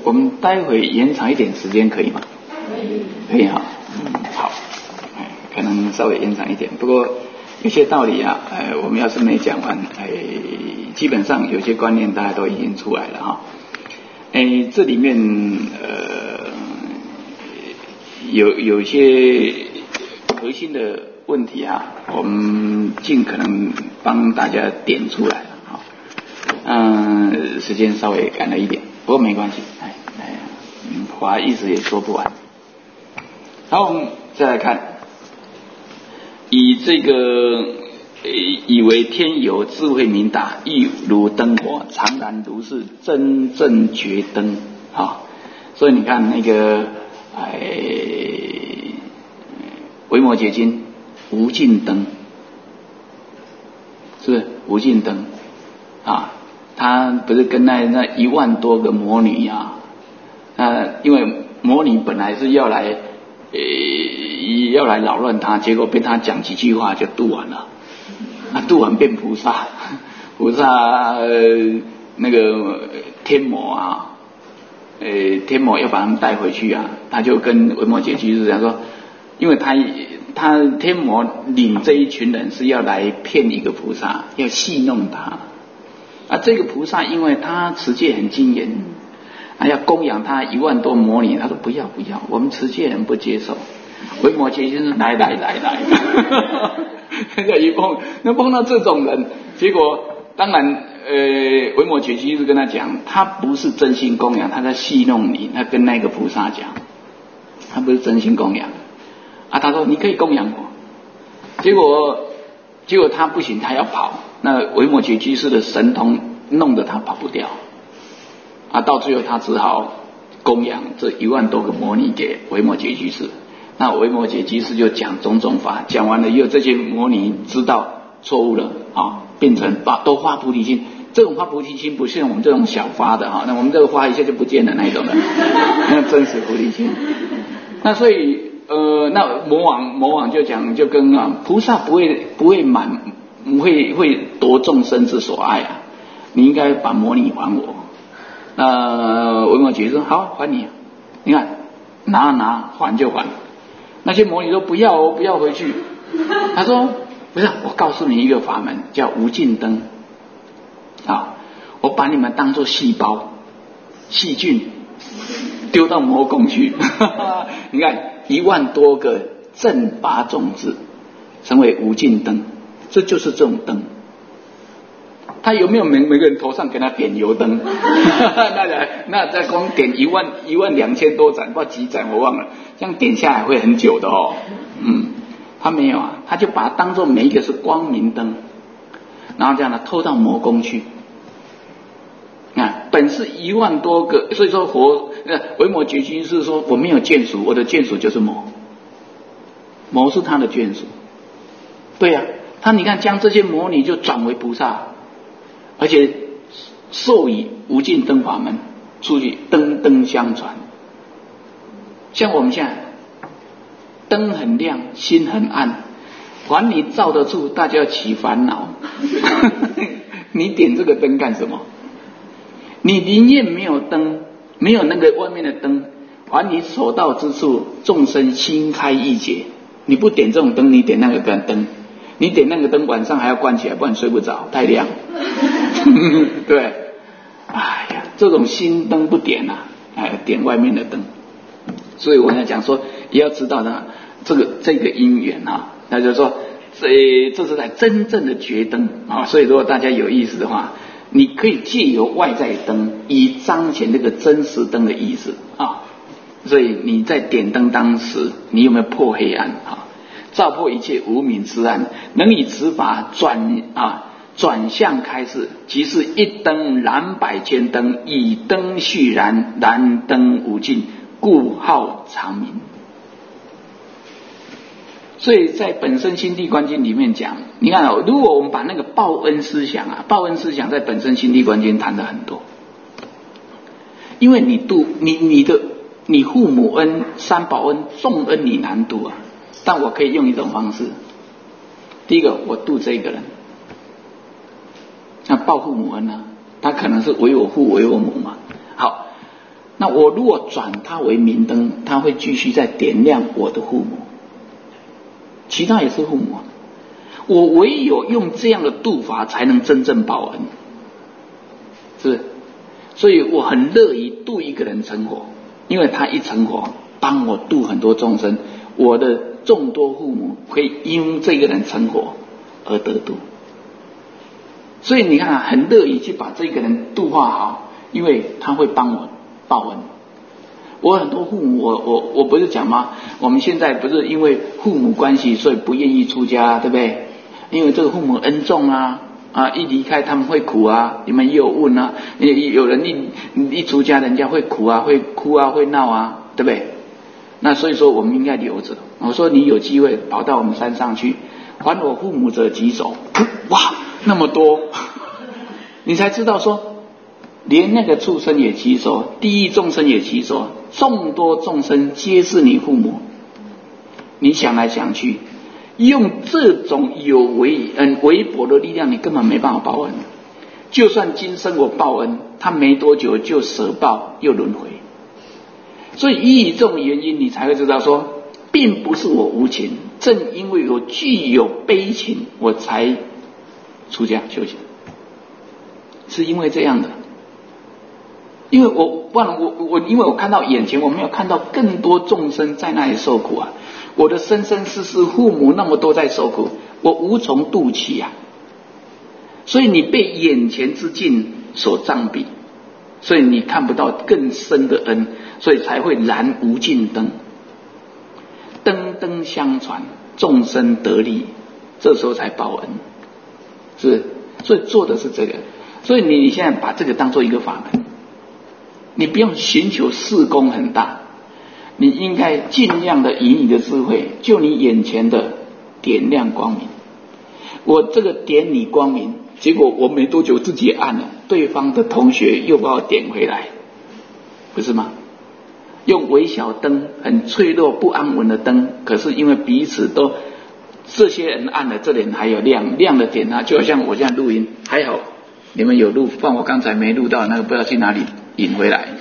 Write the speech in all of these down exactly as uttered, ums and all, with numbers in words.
我们待会延长一点时间可以吗？可以，可以哈，嗯，好，哎，可能稍微延长一点，不过有些道理啊，哎，我们要是没讲完，哎，基本上有些观念大家都已经出来了哈，哎，这里面呃有有些核心的问题啊，我们尽可能帮大家点出来了哈，嗯，时间稍微赶了一点，不过没关系，哎哎，嗯，话一直也说不完。好，我们再来看，以这个以为天有智慧明达，亦如灯火，常然如是，真正觉灯啊。所以你看那个哎，维摩诘经无尽灯，是不是无尽灯啊？他不是跟那那一万多个魔女啊，那因为魔女本来是要来呃要来扰乱他，结果被他讲几句话就度完了，那度完变菩萨，菩萨、呃、那个天魔啊，呃天魔要把他们带回去啊，他就跟维摩诘居士讲说，因为他他天魔领这一群人是要来骗一个菩萨，要戏弄他。啊，这个菩萨因为他持戒很精严，啊，要供养他一万多魔女，他说不要不要，我们持戒人不接受。维摩诘居士来来来来，人家一碰，那碰到这种人，结果当然，呃，维摩诘居士跟他讲，他不是真心供养，他在戏弄你。他跟那个菩萨讲，他不是真心供养。啊，他说你可以供养我，结果结果他不行，他要跑。那维摩诘居士的神通弄得他跑不掉，啊，到最后他只好供养这一万多个魔女给维摩诘居士。那维摩诘居士就讲种种法，讲完了以后，这些魔女知道错误了啊，变成把都发菩提心。这种发菩提心不像我们这种小发的哈，那我们这个发一下就不见了那种的，那真实菩提心。那所以呃，那魔王魔王就讲，就跟啊菩萨不会不会满。会会夺众生之所爱啊！你应该把魔女还我。那维摩诘说好，还你。你看拿拿还就还。那些魔女说不要哦，不要回去。他说不是，我告诉你一个法门，叫无尽灯啊！我把你们当作细胞、细菌丢到魔宫去。你看一万多个正法种子成为无尽灯。这就是这种灯，他有没有每每个人头上给他点油灯？那那再光点一万一万两千多盏，不知道几盏我忘了，这样点下来会很久的哦。嗯，他没有啊，他就把它当作每一个是光明灯，然后这样呢偷到魔宫去。啊，本是一万多个，所以说佛维摩诘居士说我没有眷属，我的眷属就是魔，魔是他的眷属。对呀、啊。他你看将这些魔女就转为菩萨，而且授以无尽灯法门，出去灯灯相传。像我们现在灯很亮，心很暗，凡你照得住，大家要起烦恼。你点这个灯干什么？你宁愿没有灯，没有那个外面的灯，凡你所到之处，众生心开意解。你不点这种灯，你点那个灯。你点那个灯，晚上还要关起来，不然睡不着，太亮。对，哎呀，这种心灯不点啊，哎，点外面的灯。所以我要讲说，也要知道呢，这个这个因缘啊，那就是说，这这是在真正的觉灯啊。所以如果大家有意思的话，你可以借由外在灯，以彰显这个真实灯的意思啊。所以你在点灯当时，你有没有破黑暗啊？照破一切无明之暗，能以此法转啊转向开示，即是一灯燃百千灯，以灯续燃，燃灯无尽，故号长明。所以在本身心地观经里面讲，你看哦，如果我们把那个报恩思想啊，报恩思想在本身心地观经谈的很多，因为你度你你的你父母恩、三宝恩、众恩你难度啊。但我可以用一种方式，第一个我度这个人，那报父母恩呢、啊？他可能是为我父为我母嘛。好，那那我如果转它为明灯，它会继续在点亮我的父母，其他也是父母啊。我唯有用这样的度法，才能真正报恩，是不是？所以我很乐意度一个人成佛，因为他一成佛，帮我度很多众生，我的众多父母会因这个人成佛而得度。所以你看啊，很乐意去把这个人度化好，因为他会帮我报恩。我很多父母，我我我不是讲吗？我们现在不是因为父母关系，所以不愿意出家，对不对？因为这个父母恩重啊，啊，一离开他们会苦啊。你们也有问啊，有人一一出家，人家会苦啊，会哭啊，会闹啊，对不对？那所以说我们应该留着。我说你有机会跑到我们山上去，还我父母者几首，哇，那么多，你才知道说，连那个畜生也稽首，地狱众生也稽首，众多众生皆是你父母。你想来想去，用这种有微嗯微薄的力量，你根本没办法报恩。就算今生我报恩，他没多久就舍报又轮回。所以依这种原因，你才会知道说，并不是我无情，正因为我具有悲情，我才出家修行，是因为这样的。因为我不然我我因为我看到眼前，我没有看到更多众生在那里受苦啊。我的生生世世父母那么多在受苦，我无从度起啊。所以你被眼前之境所障蔽，所以你看不到更深的恩，所以才会燃无尽灯，灯灯相传，众生得利，这时候才报恩，是不是？所以做的是这个。所以你现在把这个当做一个法门，你不用寻求事功很大，你应该尽量的以你的智慧，就你眼前的点亮光明。我这个点你光明，结果我没多久自己也暗了，对方的同学又把我点回来，不是吗？用微小灯，很脆弱不安稳的灯，可是因为彼此都这些人暗了，这里还有亮，亮的点啊，就好像我这样录音，还好你们有录，不然我刚才没录到那个，不知道去哪里引回来。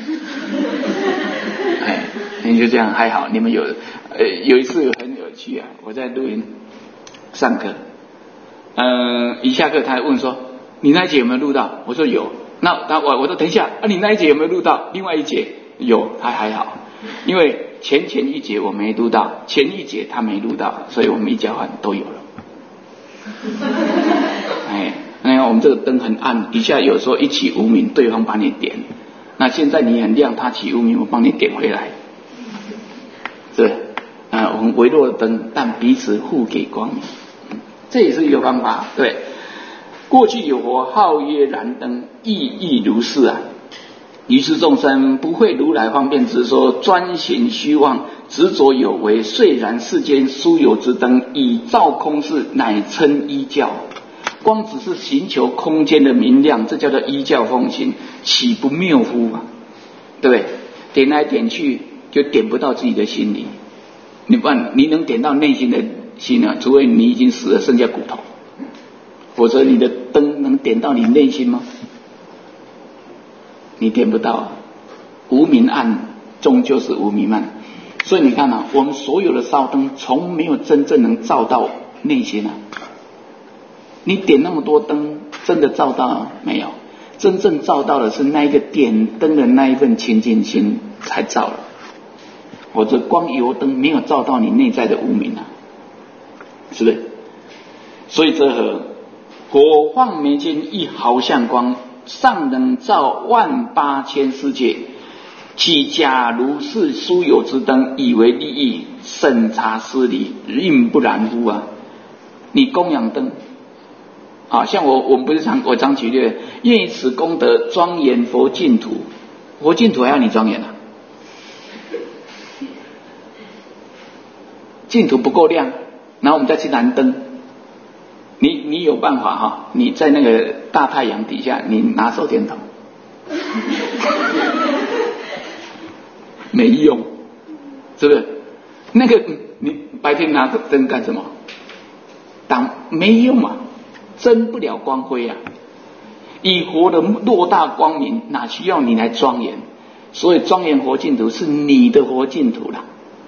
哎，你就这样还好，你们有呃有一次很有趣啊，我在录音上课，呃一下课他还问说你那一节有没有录到？我说有。那他我我说等一下啊，你那一节有没有录到？另外一节有，还还好，因为前前一节我没录到，前一节他没录到，所以我们一交换都有了。哎，那我们这个灯很暗，一下有时候一起无明，对方帮你点。那现在你很亮，他起无明，我帮你点回来，是不是？啊，我们微弱的灯，但彼此互给光明，这也是一个方法。对，过去有佛号曰燃灯，意亦如是啊。于是众生不会如来方便之说，专行虚妄，执着有为，遂燃世间殊有之灯，以照空事，乃称依教。光只是寻求空间的明亮，这叫做依教奉行，岂不谬乎啊？对不对？点来点去就点不到自己的心里，你不然你能点到内心的心啊？除非你已经死了，剩下骨头，否则你的灯能点到你内心吗？你点不到啊。无明暗终究是无明暗，所以你看啊，我们所有的烧灯从没有真正能照到内心啊。你点那么多灯，真的照到没有？真正照到的是那一个点灯的那一份清净心才照了，或者光油灯没有照到你内在的无明啊，是不是？所以这和火放眉间一毫相光，尚能照万八千世界。其假如是殊有之灯，以为利益，审查失礼，应不然乎啊？你供养灯。啊，像我我们不是常我常举例，愿以此功德庄严佛净土，佛净土还要你庄严啊？净土不够亮，然后我们再去燃灯，你你有办法哈？你在那个大太阳底下，你拿手电筒，没用，是不是？那个你白天拿灯干什么？当没用啊。增不了光辉啊！以佛的偌大光明，哪需要你来庄严？ 所以庄严佛净土是你的佛净土啦，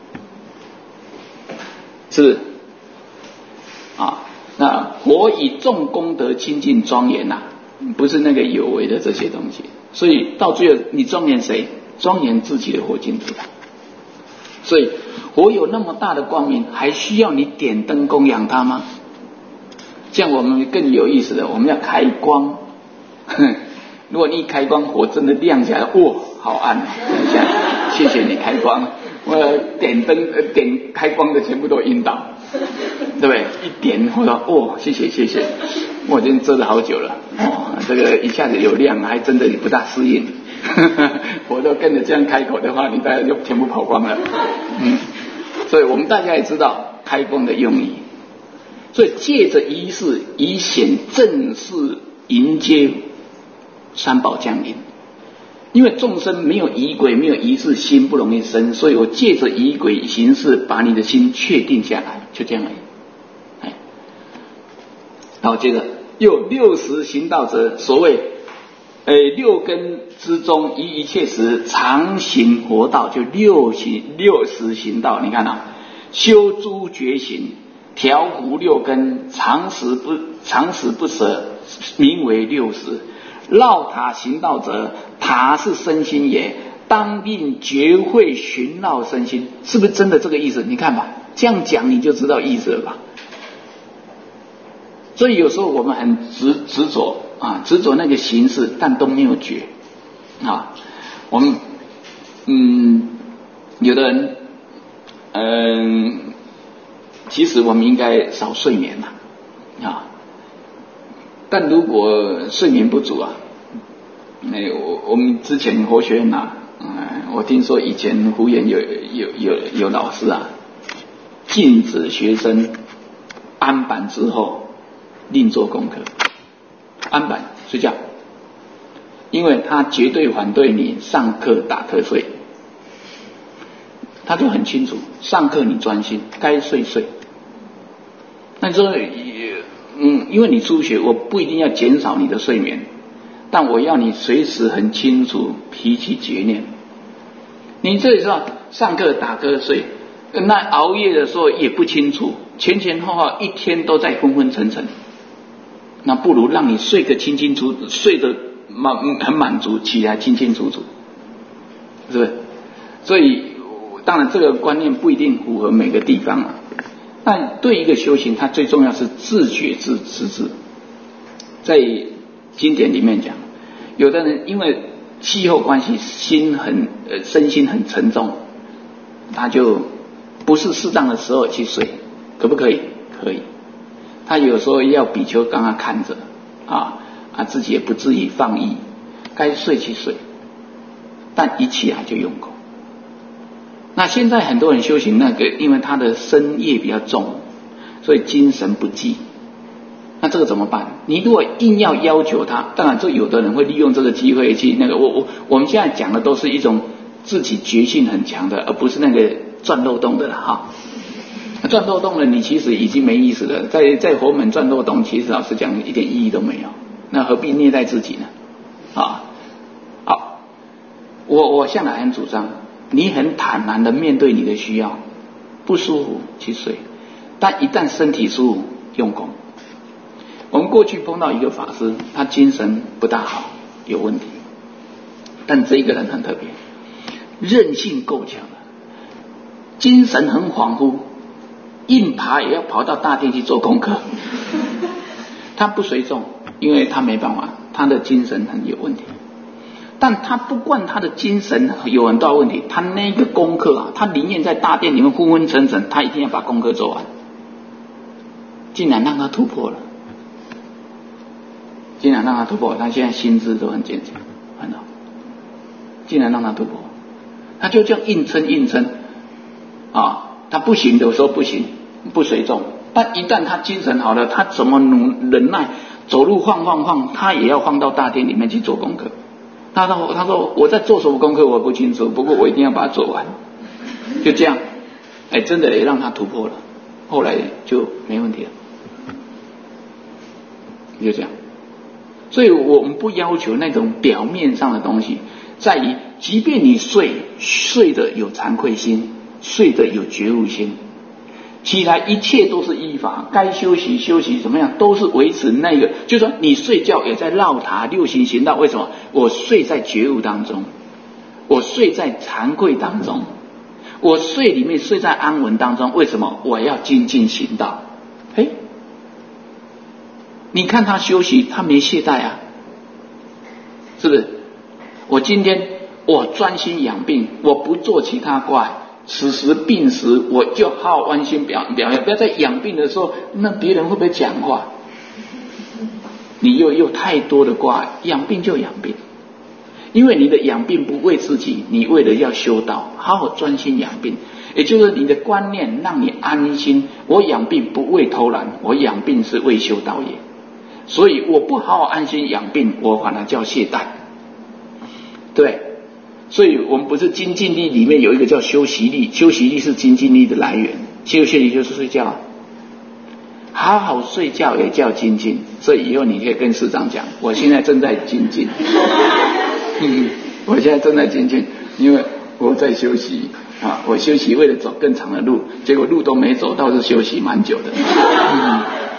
是不是？啊，那佛以众功德亲近庄严呐、啊，不是那个有为的这些东西。所以到最后，你庄严谁？庄严自己的佛净土。所以佛有那么大的光明，还需要你点灯供养它吗？这样我们更有意思的，我们要开光。如果你一开光，火真的亮起来，哇，好暗啊！等一下，谢谢你开光，我点灯点开光的全部都晕倒，对不对？一点，我说，哦，谢谢谢谢，我已经遮了好久了，哦，这个一下子有亮，还真的不大适应。我都跟着这样开口的话，你大家就全部跑光了。嗯，所以我们大家也知道开光的用意。所以借着仪式以显正式迎接三宝降临。因为众生没有仪轨，没有仪式，心不容易生，所以我借着仪轨形式把你的心确定下来，就这样而已。哎，好，接着又六十行道者，所谓呃六根之中，于一切时常行佛道，就六行六十行道。你看啊，修诸觉行，调伏六根，常时不常时不舍，名为六十。绕塔行道者，塔是身心也，当令觉会寻绕身心，是不是真的这个意思？你看吧，这样讲你就知道意思了吧。所以有时候我们很执执着啊，执着那个形式，但都没有觉啊。我们嗯，有的人嗯，其实我们应该少睡眠呐 啊, 啊。但如果睡眠不足啊，那我我们之前佛学院啊，嗯，我听说以前福园有有有有老师啊，禁止学生安板之后另做功课，安板睡觉，因为他绝对反对你上课打瞌睡，他就很清楚，上课你专心，该睡睡。那你说嗯，因为你初学，我不一定要减少你的睡眠，但我要你随时很清楚脾气觉念。你这时候上课打瞌睡，那熬夜的时候也不清楚，前前后后一天都在昏昏沉沉，那不如让你睡个清清楚楚，睡得满很满足，起来清清楚楚，是不是？所以当然这个观念不一定符合每个地方啊。但对一个修行，它最重要是自觉自知之。在经典里面讲，有的人因为气候关系，心很呃身心很沉重，他就不是适当的时候去睡，可不可以？可以。他有时候要比丘刚刚看着啊啊，自己也不至于放逸，该睡去睡，但一起来就用功。那现在很多人修行那个，因为他的身业比较重，所以精神不济。那这个怎么办？你如果硬要要求他，当然就有的人会利用这个机会去那个。我我我们现在讲的都是一种自己觉性很强的，而不是那个钻漏洞的了哈。钻漏洞了，你其实已经没意思了。在在佛门钻漏洞，其实老实讲一点意义都没有。那何必虐待自己呢？啊，好，我我向来很主张。你很坦然的面对你的需要，不舒服去睡，但一旦身体舒服用功。我们过去碰到一个法师，他精神不大好，有问题，但这一个人很特别，韧性够强的，精神很恍惚，硬爬也要跑到大殿去做功课。他不随众，因为他没办法，他的精神很有问题。但他不管他的精神有很大问题，他那个功课啊，他宁愿在大殿里面昏昏沉沉，他一定要把功课做完。竟然让他突破了，竟然让他突破，他现在心智都很坚强，很好。竟然让他突破，他就这样硬撑硬撑啊，他不行的时候不行，不随众，但一旦他精神好了，他怎么努忍耐，走路晃晃晃，他也要晃到大殿里面去做功课。他说：“他说我在做什么功课我不清楚，不过我一定要把它做完。”就这样，哎，真的也让他突破了，后来就没问题了，就这样。所以我们不要求那种表面上的东西，在于即便你睡睡的有惭愧心，睡的有觉悟心，起来一切都是依法，该休息休息，怎么样都是维持那个，就是说你睡觉也在绕塔六行行道。为什么？我睡在觉悟当中，我睡在惭愧当中，我睡里面睡在安稳当中。为什么？我要精进行道。哎，你看他休息，他没懈怠啊，是不是？我今天我专心养病，我不做其他怪，此时病时我就好好安心表表现，不要在养病的时候，那别人会不会讲话？你又有太多的挂，养病就养病，因为你的养病不为自己，你为了要修道，好好专心养病，也就是你的观念让你安心。我养病不为偷懒，我养病是为修道也。所以我不好好安心养病，我反而叫懈怠。对，所以我们不是精进力里面有一个叫休息力，休息力是精进力的来源，休息力就是睡觉，好好睡觉也叫精进。所以以后你可以跟师长讲，我现在正在精进嗯，我现在正在精进，因为我在休息啊，我休息为了走更长的路，结果路都没走到，是休息蛮久的嗯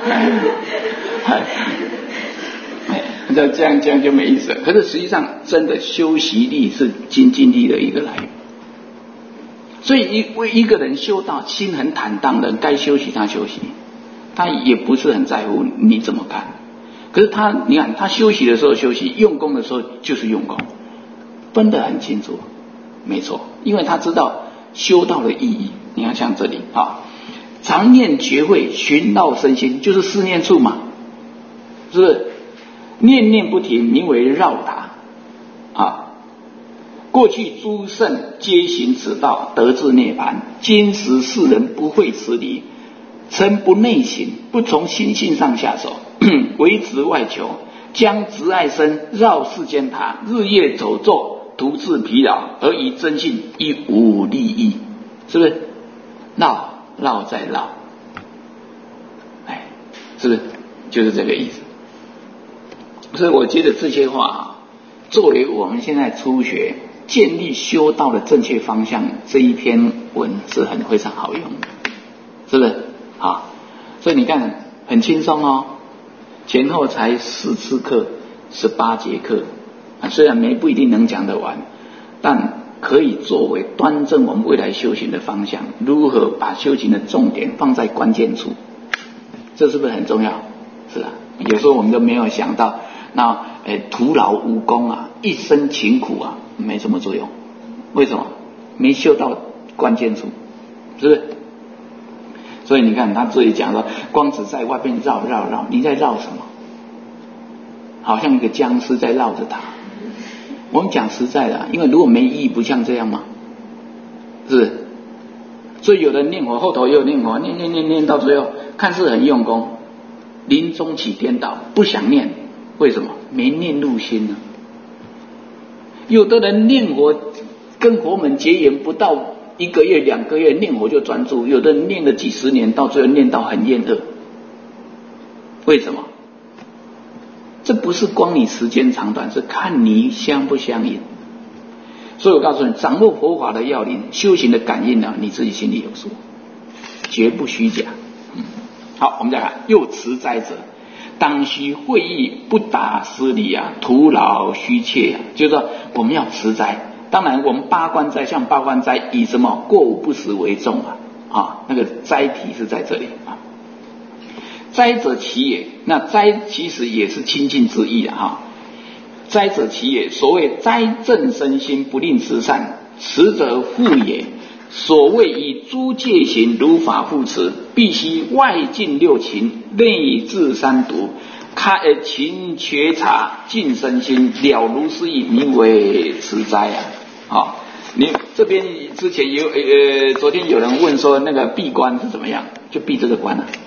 那这样这样就没意思了。可是实际上真的休息力是精进力的一个来源，所以一为一个人修道心很坦荡的，该休息他休息，他也不是很在乎你怎么看。可是他你看他休息的时候休息，用功的时候就是用功，分得很清楚，没错，因为他知道修道的意义。你看像这里啊，常念觉慧，寻绕身心，就是四念处嘛，是不是？念念不停，名为绕塔啊。过去诸圣皆行此道，得至涅槃。今时世人不会此理，诚不内省，不从心性上下手，唯执外求，将执爱身绕世间塔，日夜走奏，徒自疲劳，而以真性亦无利益。是不是？绕绕再绕，哎，是不是？就是这个意思。所以我觉得这些话啊，作为我们现在初学建立修道的正确方向，这一篇文是很非常好用的，是不是？好，所以你看很轻松哦，前后才四次课，十八节课啊，虽然没不一定能讲得完，但可以作为端正我们未来修行的方向，如何把修行的重点放在关键处，这是不是很重要？是啊，有时候我们都没有想到。那诶，徒劳无功啊，一生勤苦啊，没什么作用。为什么？没修到关键处，是不是？所以你看他这里讲说，光只在外面绕绕绕，你在绕什么？好像一个僵尸在绕着他。我们讲实在的，因为如果没意义，不像这样吗？是不是？所以有人念佛，后头也有念佛，念念念念到最后，看似很用功，临终起颠倒，不想念。为什么？没念入心呢？有的人念佛跟佛门结缘不到一个月两个月，念佛就专注；有的人念了几十年，到最后念到很厌恶。为什么？这不是光你时间长短，是看你相不相应。所以我告诉你，掌握佛法的要领，修行的感应呢、啊，你自己心里有数，绝不虚假。嗯，好，我们再看又持斋者。当须会意，不达失礼啊，徒劳虚怯啊。就是说，我们要持斋。当然，我们八关斋像八关斋以什么过午不食为重啊啊，那个斋体是在这里啊。斋者其也，那斋其实也是清净之意啊哈。斋者其也，所谓斋正身心，不吝慈善，持者护也。所谓以诸戒行如法护持，必须外尽六情，内治三毒，开呃勤觉察，净身心，了如是意，名为持斋啊。好，你这边之前有呃，昨天有人问说那个闭关是怎么样？就闭这个关啊，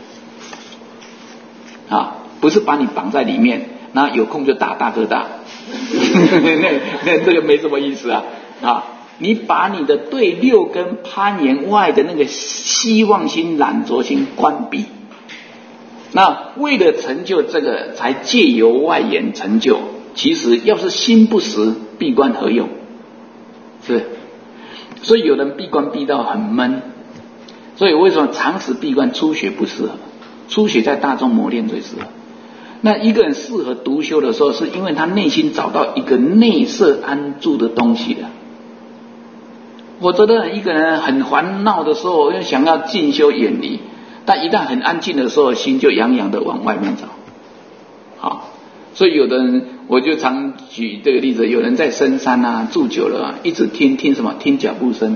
啊，不是把你绑在里面，然后有空就打大哥大，那那这个没什么意思啊啊。你把你的对六根攀岩外的那个希望心、懒惰心关闭，那为了成就这个，才借由外缘成就。其实要是心不实，闭关何用？ 是，所以有人闭关闭到很闷，所以为什么长时闭关初学不适合？初学在大众磨练最适合。那一个人适合独修的时候，是因为他内心找到一个内摄安住的东西了。否则的一个人很烦恼的时候，又想要进修远离，但一旦很安静的时候，心就洋洋的往外面找。好，所以有的人，我就常举这个例子，有人在深山啊住久了、啊，一直听听什么，听脚步声，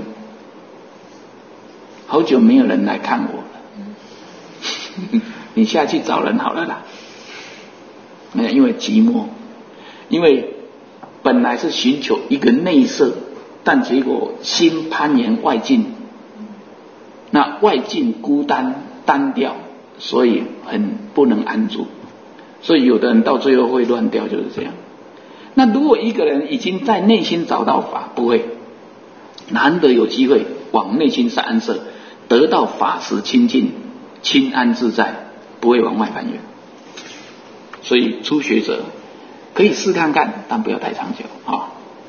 好久没有人来看我了，你下去找人好了啦。没有，因为寂寞，因为本来是寻求一个内摄。但结果心攀岩外境，那外境孤单单调，所以很不能安住，所以有的人到最后会乱掉，就是这样。那如果一个人已经在内心找到法，不会，难得有机会往内心安摄，得到法时清净、清安自在，不会往外攀缘。所以初学者可以试看看，但不要太长久啊。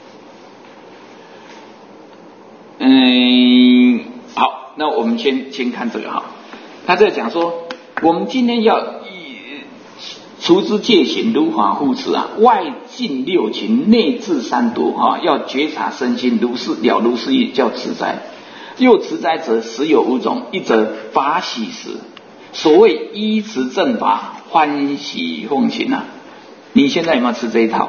嗯，好，那我们先先看这个哈。他在讲说，我们今天要除之戒行，如法护持啊，外境六情，内治三毒哈，要觉察身心，如是了如是意，叫持斋。又持斋者，实有五种：一则法喜时，所谓依持正法，欢喜奉行啊。你现在有没有吃这一套？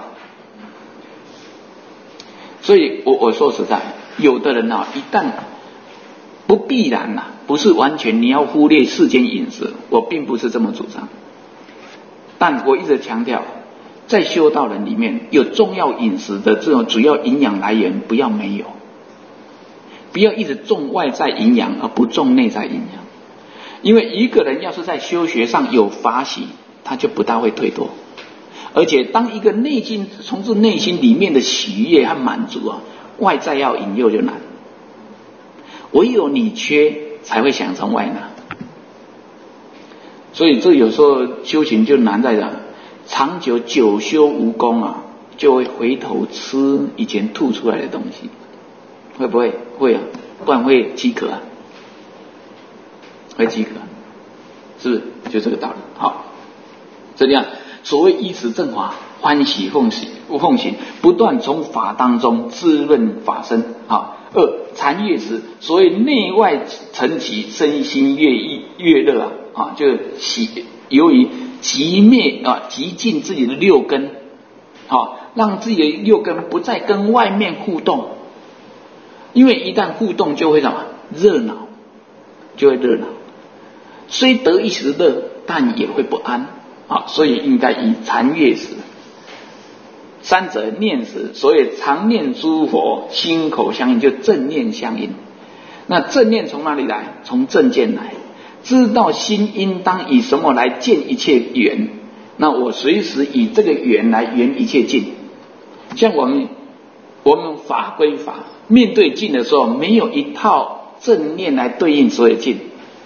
所以我我说实在。有的人啊，一旦不必然呐、啊，不是完全你要忽略世间饮食，我并不是这么主张。但我一直强调，在修道人里面有重要饮食的这种主要营养来源，不要没有，不要一直重外在营养而不重内在营养。因为一个人要是在修学上有法喜，他就不大会退脱。而且当一个内心从自内心里面的喜悦和满足啊。外在要引诱就难，唯有你缺才会想从外拿，所以这有时候修行就难在这，长久久修无功啊，就会回头吃以前吐出来的东西，会不会？会啊，不然会饥渴啊，会饥渴，是不是？就这个道理。好，这样所谓依持正法。欢喜奉行，奉行不断从法当中滋润法身啊。二禅悦时，所谓内外成其身心悦意悦乐啊啊，就喜由于极灭啊极尽自己的六根，好、啊、让自己的六根不再跟外面互动，因为一旦互动就会什么热闹，就会热闹，虽得一时乐，但也会不安啊，所以应该以禅悦时。三者念时，所谓常念诸佛，心口相应，就正念相应。那正念从哪里来？从正见来，知道心应当以什么来见一切缘。那我随时以这个缘来缘一切境。像我们我们法归法，面对境的时候，没有一套正念来对应所有境。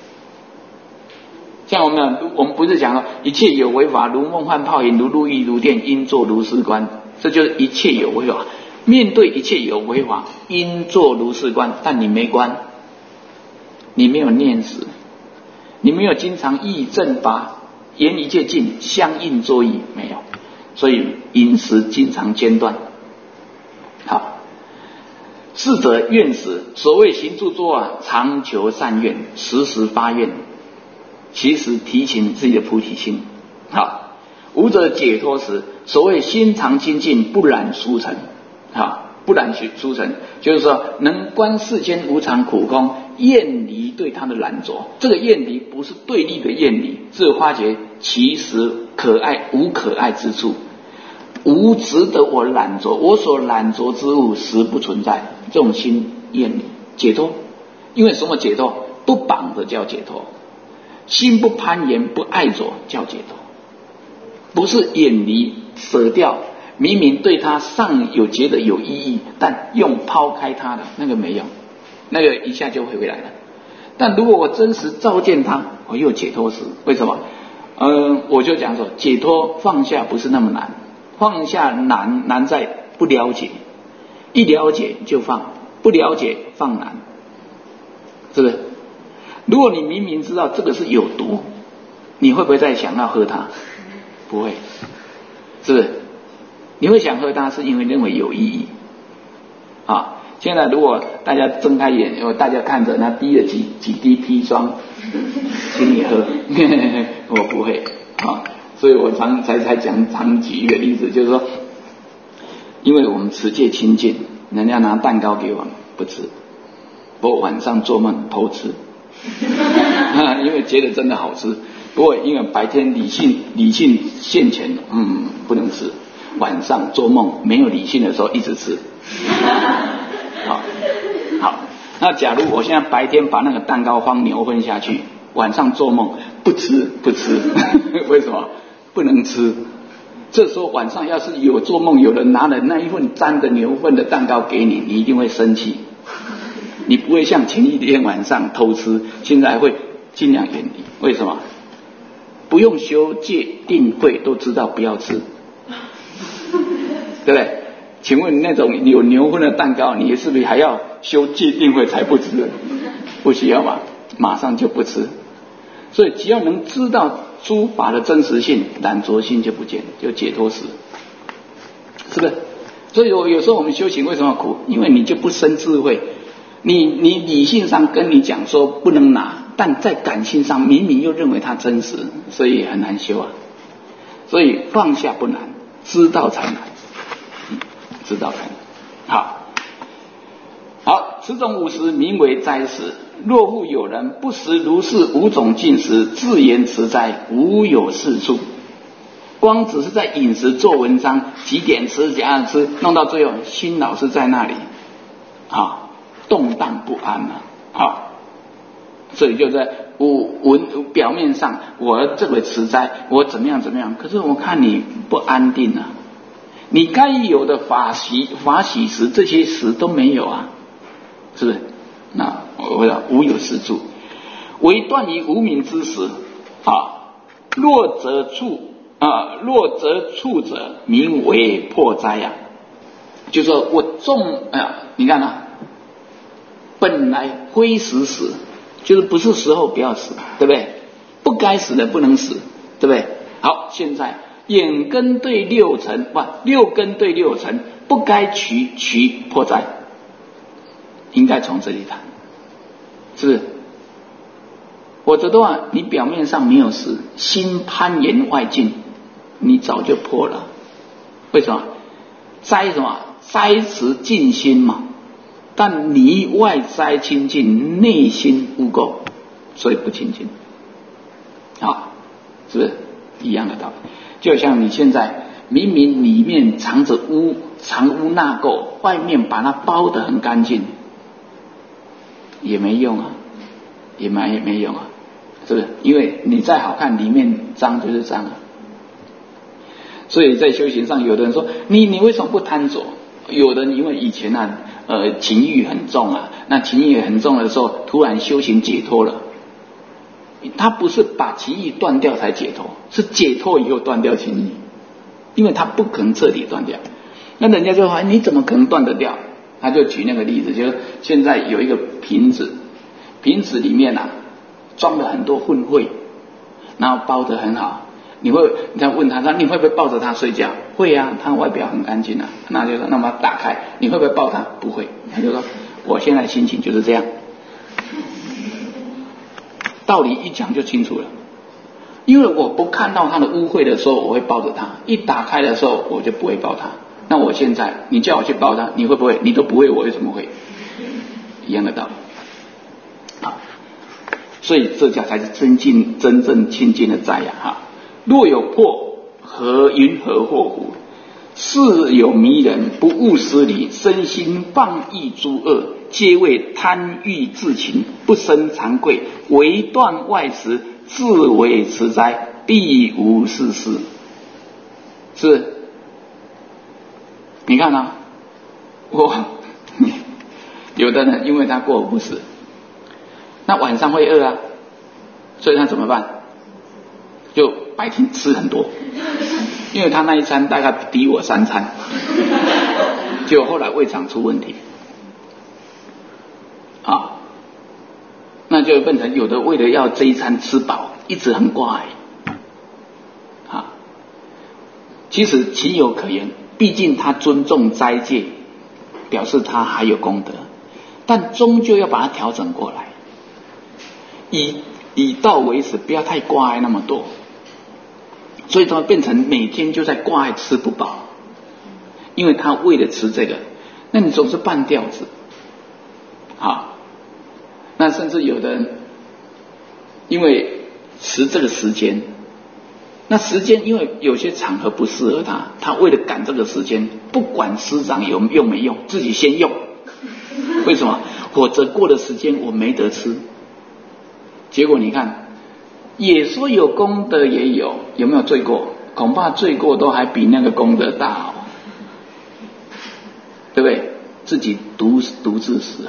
像我们我们不是讲了，一切有为法，如梦幻泡影，如露亦如电，应作如是观。这就是一切有为法，面对一切有为法，应作如是观，但你没观，你没有念时，你没有经常依正法，言一切境相应作意，没有，所以饮食经常间断。好，四者愿时，所谓行住坐啊，常求善愿，时时发愿，其实提醒自己的菩提心。好。无者解脱时，所谓心常清净，不染俗尘啊，不染俗尘，就是说能观世间无常苦空，厌离对它的染着。这个厌离不是对立的厌离，是发觉其实可爱无可爱之处，无值得我染着，我所染着之物实不存在。这种心厌离解脱，因为什么解脱？不绑的叫解脱，心不攀岩不爱着叫解脱。不是远离舍掉，明明对他尚有觉得有意义，但用抛开他的那个没有，那个一下就会回来了。但如果我真实照见他，我又解脱时，为什么？嗯，我就讲说，解脱放下不是那么难，放下难难在不了解， 一了解就放，不了解放难，是不是？如果你明明知道这个是有毒，你会不会再想要喝它？不会，是不是？你会想喝它是因为认为有意义啊。现在如果大家睁开眼，大家看着那滴了几几滴砒霜，请你喝，我不会啊。所以我常才才讲常举一个例子，就是说，因为我们持戒清净，人家拿蛋糕给我们不吃，不过晚上做梦偷吃，因为觉得真的好吃。不过因为白天理性理性现前，嗯，不能吃。晚上做梦没有理性的时候一直吃。好，好，那假如我现在白天把那个蛋糕放牛粪下去，晚上做梦不吃不吃，为什么？不能吃。这时候晚上要是有做梦，有人拿了那一份沾着牛粪的蛋糕给你，你一定会生气。你不会像前一天晚上偷吃，现在会尽量远离。为什么？不用修戒定慧都知道不要吃，对不对？请问那种有牛粪的蛋糕，你是不是还要修戒定慧才不吃？不需要吧，马上就不吃。所以只要能知道诸法的真实性，染着心就不见，就解脱时，是不是？所以我有时候我们修行为什么苦？因为你就不生智慧，你你理性上跟你讲说不能拿，但在感性上明明又认为它真实，所以很难修啊。所以放下不难，知道才难，嗯、知道才难。好。好，此种五食名为斋食。若复有人不食如是五种进食，自言持斋，无有是处。光只是在饮食做文章，几点吃几样吃，弄到最后心老是在那里啊，动荡不安啊。好，所以就在文表面上，我这个持斋，我怎么样怎么样，可是我看你不安定啊，你该有的法喜法喜食这些食都没有啊。是不是？那我讲无有是处，唯断于无明之时啊。若则处啊，若则处者，名为破斋呀、啊。就说我种哎呀，你看啊，本来非时死，就是不是时候不要死，对不对？不该死的不能死，对不对？好，现在眼根对六尘，不，六根对六尘，不该取取破斋。应该从这里谈，是不是？否则的话，你表面上没有事，心攀缘外境，你早就破了。为什么？斋什么？斋持净心嘛。但你外在清净，内心污垢，所以不清净。好，是不是一样的道理？就像你现在明明里面藏着污，藏污纳垢，外面把它包得很干净。也没用啊，也没也没用啊，是不是？因为你再好看，里面脏就是脏啊。所以在修行上，有的人说你你为什么不贪着？有的人因为以前啊，呃，情欲很重啊，那情欲很重的时候，突然修行解脱了。他不是把情欲断掉才解脱，是解脱以后断掉情欲，因为他不可能彻底断掉。那人家就说你怎么可能断得掉？他就举那个例子，就是现在有一个瓶子，瓶子里面啊装了很多混秽，然后包得很好。你会，你再问他，说你会不会抱着它睡觉？会啊，它外表很干净啊。那就说，那么打开，你会不会抱它？不会。他就说，我现在心情就是这样。道理一讲就清楚了，因为我不看到它的污秽的时候，我会抱着它；一打开的时候，我就不会抱它。那我现在，你叫我去抱它，你会不会？你都不会，我为什么会？一样的道理。好，所以这叫才是真净、真正清净的斋呀！哈，若有破，何云何祸乎？事有迷人，不务思理，身心放逸诸恶，皆为贪欲自情，不生惭愧，唯断外食，自为持斋，必无是事。是。你看啊，我有的人因为他过午不食，那晚上会饿啊，所以他怎么办？就白天吃很多，因为他那一餐大概抵我三餐， 结果后来胃肠出问题，啊，那就变成有的为了要这一餐吃饱，一直很挂碍，啊，其实情有可原，毕竟他尊重斋戒，表示他还有功德，但终究要把它调整过来，以以道为始，不要太挂碍那么多，所以他变成每天就在挂碍吃不饱，因为他为了吃这个，那你总是半吊子，啊，那甚至有的人因为吃这个时间，那时间因为有些场合不适合他，他为了赶这个时间，不管师长有用没用，自己先用，为什么？否则过了时间我没得吃，结果你看，也说有功德也有，有没有罪过？恐怕罪过都还比那个功德大哦，对不对？自己独独自死，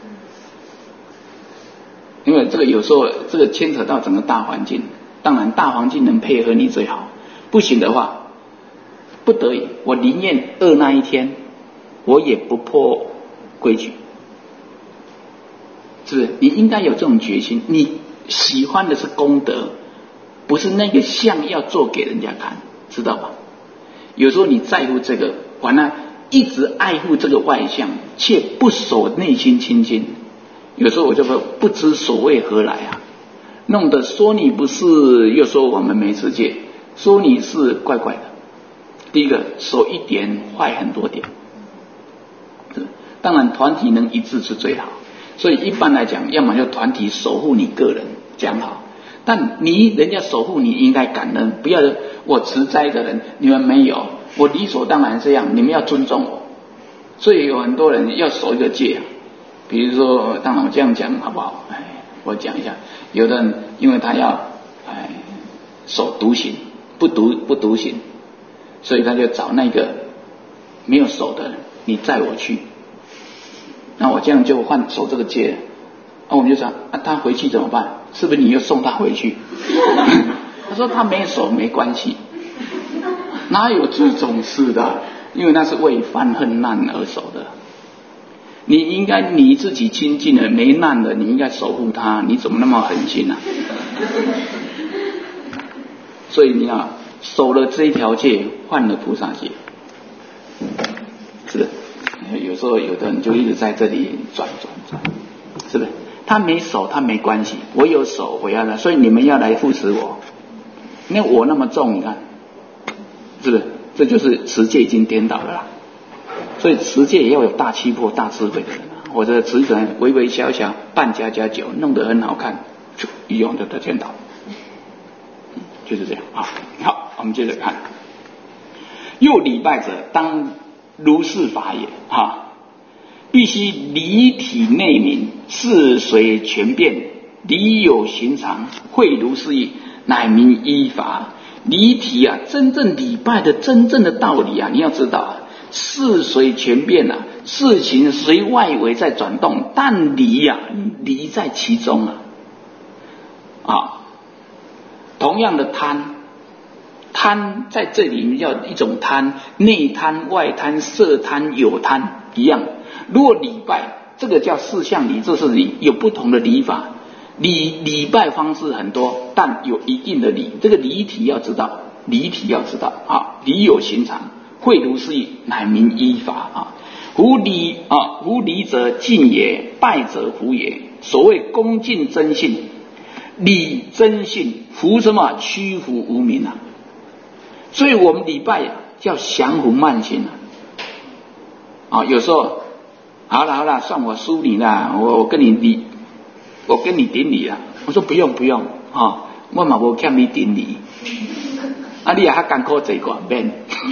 因为这个有时候这个牵扯到整个大环境，当然大环境能配合你最好，不行的话，不得已，我宁愿饿那一天，我也不破规矩，是不是？你应该有这种决心，你喜欢的是功德，不是那个相要做给人家看，知道吧？有时候你在乎这个，完了一直爱护这个外相，却不守内心清净，有时候我就说不知所谓何来啊，弄得说你不是，又说我们没持戒，说你是，怪怪的。第一个守一点，坏很多点，当然团体能一致是最好，所以一般来讲，要么就团体守护你个人讲好，但你人家守护你应该感恩，不要我持斋的人你们没有，我理所当然这样，你们要尊重我。所以有很多人要守一个戒，比如说，当然我这样讲好不好？哎，我讲一下，有的人因为他要哎守独行，不独不独行，所以他就找那个没有守的人，你载我去，那我这样就换守这个戒，那我们就想啊，他回去怎么办？是不是你又送他回去？他说他没守没关系，哪有这种事的？因为那是为犯恨难而守的。你应该你自己亲近了没难的，你应该守护他，你怎么那么狠心啊？所以你要守了这一条戒，换了菩萨戒，是不是？有时候有的人就一直在这里转转转，是不是？他没守他没关系，我有守我要来，所以你们要来扶持我。那我那么重，你看，是不是？这就是持戒已经颠倒了啦。所以持戒也要有大气魄、大智慧的人啊。我这持可能微微小小，半加加酒，弄得很好看，就一用就得颠倒，就是这样啊。好，我们接着看，又礼拜者，当如是法也啊，必须离体内明，事随全变，理有行常，会如是意，乃名依法。离体啊，真正礼拜的真正的道理啊，你要知道啊，事随全变啊，事情随外围在转动，但理啊，理在其中啊。啊，同样的贪，贪在这里叫一种贪，内贪、外贪、色贪、有贪一样。如果礼拜，这个叫四项礼，这是礼，有不同的礼法。礼礼拜方式很多，但有一定的理，这个理体要知道，理体要知道啊，理有行常，会如是意，乃名依法啊。无礼啊，无礼者敬也，拜者服也。所谓恭敬真信，礼真信，服什么？屈服无明啊。所以我们礼拜啊，叫降伏慢心啊。啊，有时候好了好了，算我输你啦，我我跟你礼。我跟你顶礼啊！我说不用不用啊，我嘛无欠你顶礼，啊你也还艰苦坐过免，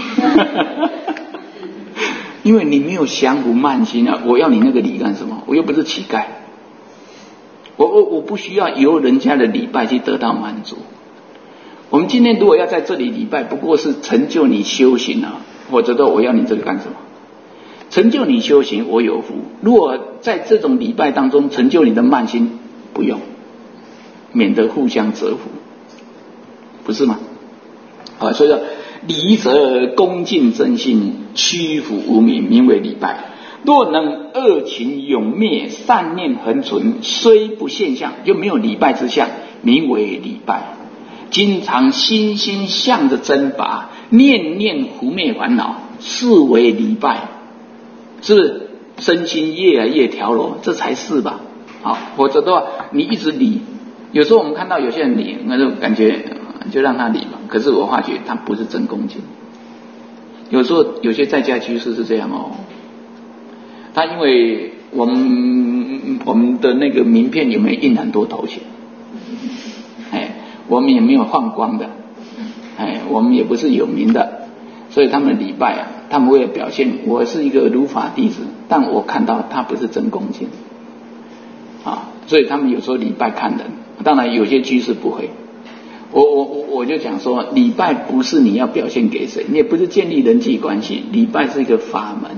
因为你没有降伏慢心啊！我要你那个礼干什么？我又不是乞丐，我我我不需要由人家的礼拜去得到满足。我们今天如果要在这里礼拜，不过是成就你修行啊，否则的我要你这个干什么？成就你修行，我有福。如果在这种礼拜当中成就你的慢心，不用，免得互相折服，不是吗？啊，所以说礼则恭敬真心，屈服无名，名为礼拜。若能恶情永灭，善念恒存，虽不现象，就没有礼拜之相，名为礼拜。经常心心向着真法，念念拂灭烦恼，是为礼拜。是不是身心越来越调柔？这才是吧。好，否则的话，你一直理，有时候我们看到有些人理，那就感觉就让他理嘛。可是我发觉他不是真恭敬。有时候有些在家居士是这样哦，他因为我们我们的那个名片有没有印很多头衔？哎，我们也没有放光的，哎，我们也不是有名的，所以他们礼拜啊，他们为了表现我是一个如法弟子，但我看到他不是真恭敬。啊，所以他们有时候礼拜看人，当然有些居士不会。我我我我就讲说，礼拜不是你要表现给谁，你也不是建立人际关系，礼拜是一个法门。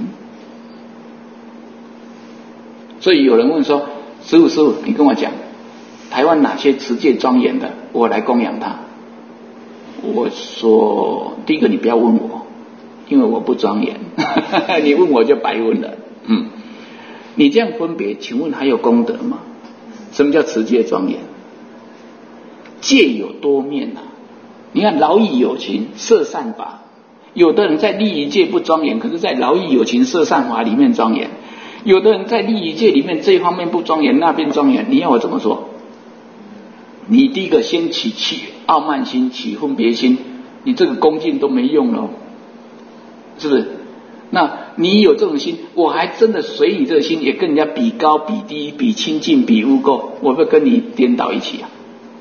所以有人问说，师父师父，你跟我讲，台湾哪些持戒庄严的，我来供养他。我说，第一个你不要问我，因为我不庄严，你问我就白问了，嗯。你这样分别，请问还有功德吗？什么叫持戒庄严？戒有多面啊，你看劳逸有情摄善法，有的人在利益戒不庄严，可是在劳逸有情摄善法里面庄严；有的人在利益戒里面这一方面不庄严，那边庄严。你要我怎么说？你第一个先起起傲慢心，起分别心，你这个恭敬都没用了，是不是？那你有这种心，我还真的随你这个心也跟人家比高比低，比亲近比污垢，我会跟你颠倒一起啊。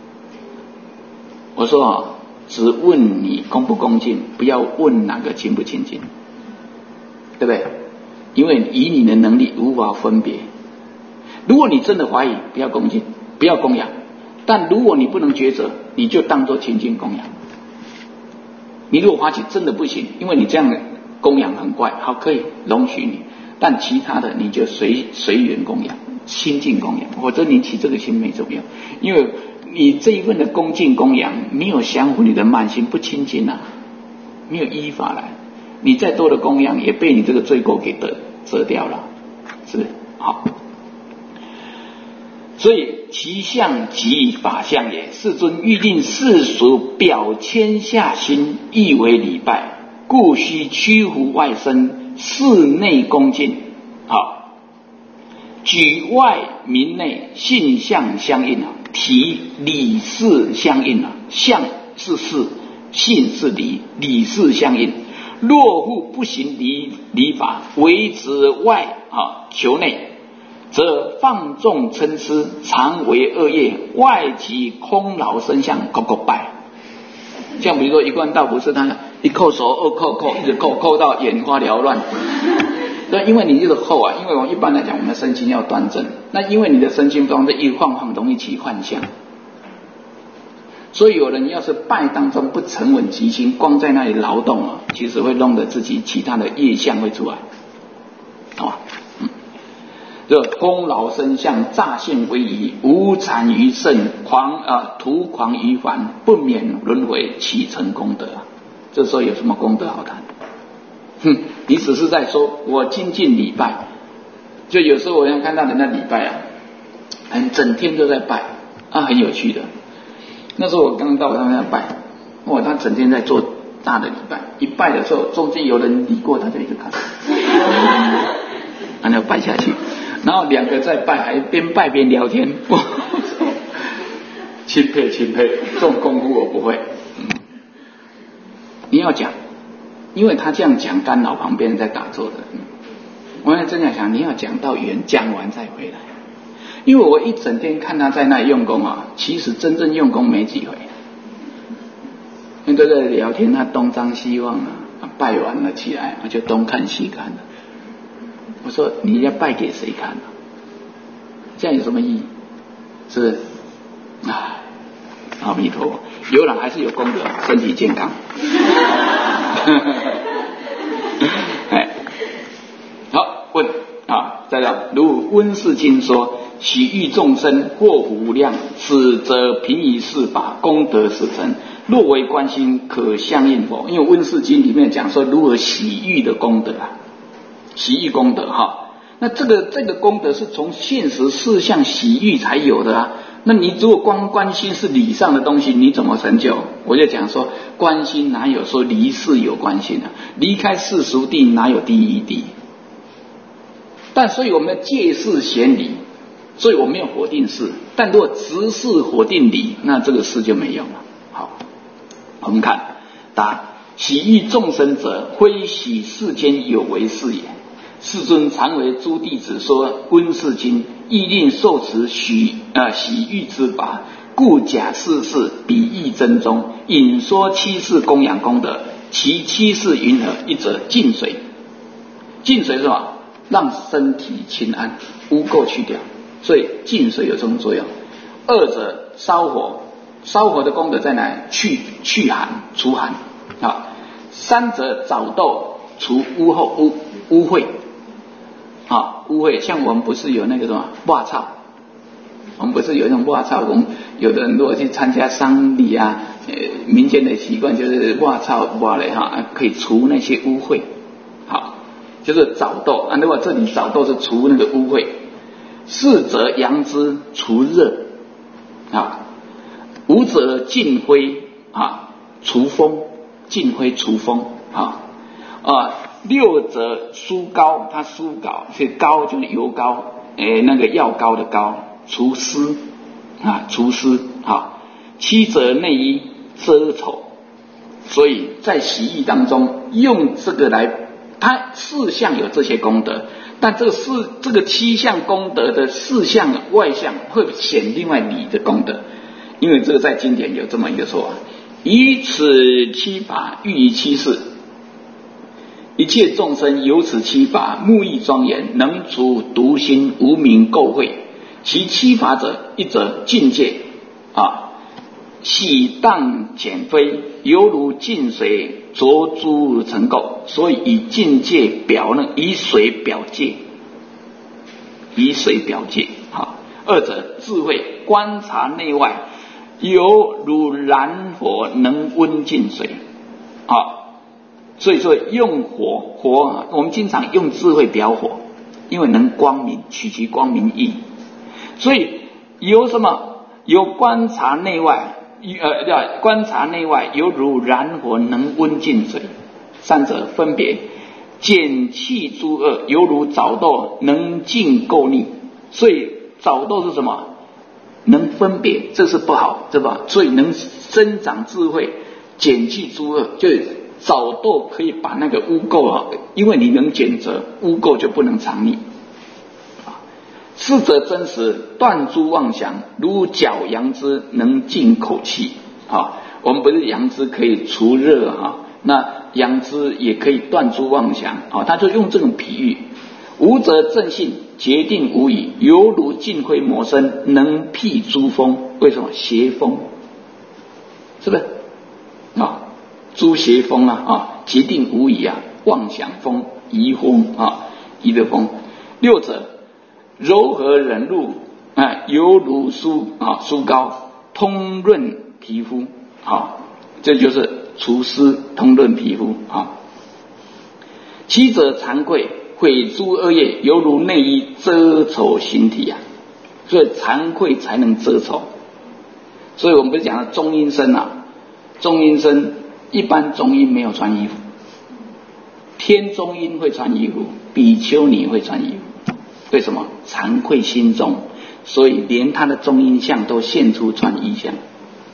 我说啊，只问你恭不恭敬，不要问哪个亲不亲近，对不对？因为以你的能力无法分别。如果你真的怀疑，不要恭敬，不要供养。但如果你不能抉择，你就当作亲近供养。你如果发觉真的不行，因为你这样的供养很怪，好，可以容许你，但其他的你就随随缘供养，亲近供养，否则你起这个心没什么用，因为你这一份的恭敬供养没有降服你的慢心，不亲近啊，没有依法来，你再多的供养也被你这个罪过给得遮掉了，是不是？好，所以其相即法相也。世尊欲令世俗表谦下心，亦为礼拜，故须屈服外身，室内恭敬。好，举外民内，性相相应啊，体理事相应啊，相是事，性是理，理事相应。若复不行礼礼法，维持外啊求内，则放纵嗔痴，常为恶业，外及空劳身相，扣扣拜。像比如说一贯道，不是他一扣手，二扣扣，一直扣扣到眼花缭乱。那因为你这个扣啊，因为我一般来讲，我们的身心要端正。那因为你的身心端正，一晃晃容易起幻象。所以有人要是拜当中不沉稳其心，光在那里劳动啊，其实会弄得自己其他的业相会出来，好吧？嗯，这空劳身相，诈现为疑，无产于圣，狂啊，徒狂于凡，不免轮回，岂成功德啊？这时候有什么功德好谈？哼，你只是在说我精进礼拜，就有时候我要看到人家礼拜啊，很整天都在拜啊，很有趣的。那时候我刚到他们那拜，哇，他整天在做大的礼拜，一拜的时候中间有人理过，他就一直看，然后拜下去，然后两个在拜，还边拜边聊天，钦佩钦佩，这种功夫我不会。嗯，你要讲，因为他这样讲干扰旁边人在打坐的。嗯，我要真的想，你要讲到圆，讲完再回来。因为我一整天看他在那里用功啊，其实真正用功没几回，因为都在聊天，他东张西望啊，拜完了起来就东看西看了。我说你要拜给谁看啊？这样有什么意义？是不是？唉，阿弥陀佛，有了还是有功德，身体健康。哎，好，问啊，再讲如温氏经说。喜欲众生祸福无量，此则平于世法，功德始成。 若为观心，可相应佛。因为温室经里面讲说如何洗浴的功德啊，洗浴功德哈。那这个这个功德是从现实事项洗浴才有的啊。那你如果光观心是理上的东西，你怎么成就？我就讲说，观心哪有说离世有观心啊？离开世俗地哪有第一地？但所以我们借事显理，所以我没有否定事。但如果直事否定理，那这个事就没用了。好，我们看答：洗浴众生者，非洗世间有为事也。世尊常为诸弟子说温室经，亦令受持许呃洗浴之法，故假世事比喻真宗，引说七世供养功德。其七世云何？一则净水，净水是什么？让身体清安，污垢去掉，所以净水有这种作用。二者烧火，烧火的功德在哪里？去去寒，除寒啊。三者早斗，除污后污污秽啊，污秽。像我们不是有那个什么袜草，我们不是有那种袜草，我们有的人如果去参加丧礼啊，呃，民间的习惯就是袜草袜嘞哈，可以除那些污秽。好，就是早斗啊。如果这里早斗是除那个污秽。四则阳之，除热啊。五则净灰啊，除风，净灰除风啊啊。六则疏膏，它疏膏，所以膏就是油膏，诶，那个药膏的膏，除湿啊，除湿啊。七则内衣，遮丑，所以在洗浴当中用这个来，它四项有这些功德，但这个四这个七项功德的四项外项会显另外理的功德，因为这个在经典有这么一个说法：以此七法喻于七世。一切众生由此七法，目翳庄严，能除毒心无明垢秽。其七法者，一则境界啊，洗荡减非，犹如净水浊诸尘垢。所以以境界表呢，以水表界，以水表界。好，二者智慧，观察内外，犹如燃火能温净水。好。所以说用火火，我们经常用智慧表火，因为能光明，取其光明义。所以有什么？有观察内外，呃，观察内外，犹如燃火能温净水。三者分别减去诸恶，犹如早斗能净垢逆。所以早斗是什么？能分别，这是不好，对吧？所以能增长智慧，减去诸恶，就是早斗可以把那个污垢啊，因为你能检责，污垢就不能藏匿。四者真实，断诸妄想，如绞阳枝能净口气啊。我们不是阳枝可以除热啊，那阳枝也可以断诸妄想啊。他就用这种比喻。无则正信，决定无疑，犹如净灰魔身，能辟诸风。为什么？邪风，是不是啊？诸邪风啊啊，决定无疑啊，妄想风、疑风啊，疑的风。六者柔和忍辱啊，犹如梳啊梳膏，通润皮肤啊，这就是除湿通润皮肤啊。七者惭愧，毁诸恶业，犹如内衣遮丑形体啊。所以惭愧才能遮丑。所以我们不是讲的中阴身啊，中阴身一般中阴没有穿衣服，天中阴会穿衣服，比丘尼会穿衣服。为什么？惭愧心中，所以连他的中阴相都现出穿衣相。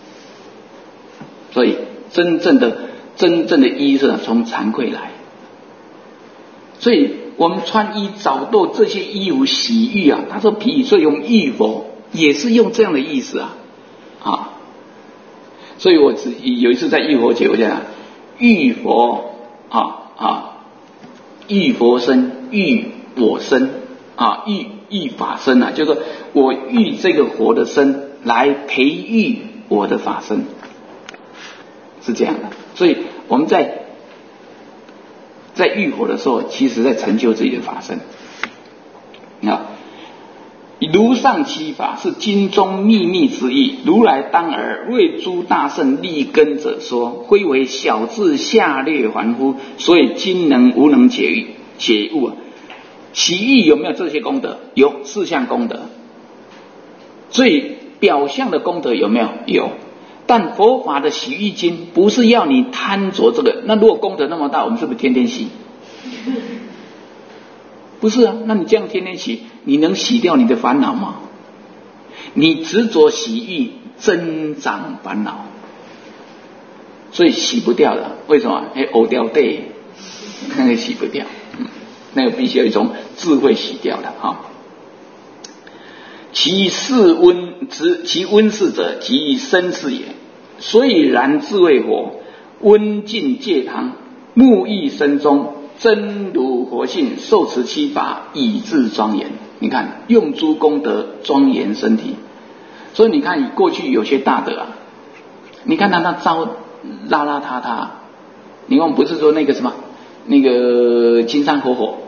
所以真正的真正的衣是从惭愧来。所以我们穿衣早斗这些衣服洗浴啊，他说比喻，所以用浴佛也是用这样的意思啊啊。所以我有一次在浴佛节，我讲浴佛啊啊，浴佛身，浴我身啊，浴浴法身啊，就是说我浴这个佛的身来培育我的法身，是这样的。所以我们在在浴佛的时候，其实在成就自己的法身啊。 如上七法是经中秘密之意，如来当尔为诸大圣立根者说，非为小智下劣凡夫，所以今能无能解喻解悟啊。洗浴有没有这些功德？有四项功德。最表象的功德有没有？有。但佛法的洗浴经不是要你贪着这个，那如果功德那么大，我们是不是天天洗？不是啊，那你这样天天洗，你能洗掉你的烦恼吗？你执着洗浴，增长烦恼，所以洗不掉的。为什么？哎，呕掉对，那个洗不掉，嗯，那个必须有一种智慧洗掉的哈。其事温之，其温事者，即身事也。所以然智慧火，温尽戒堂，沐浴身中。真如活性，受持七法，以至庄严。你看，用诸功德庄严身体。所以你看，过去有些大德啊，你看他那糟邋邋遢遢，你看不是说那个什么，那个金山火火，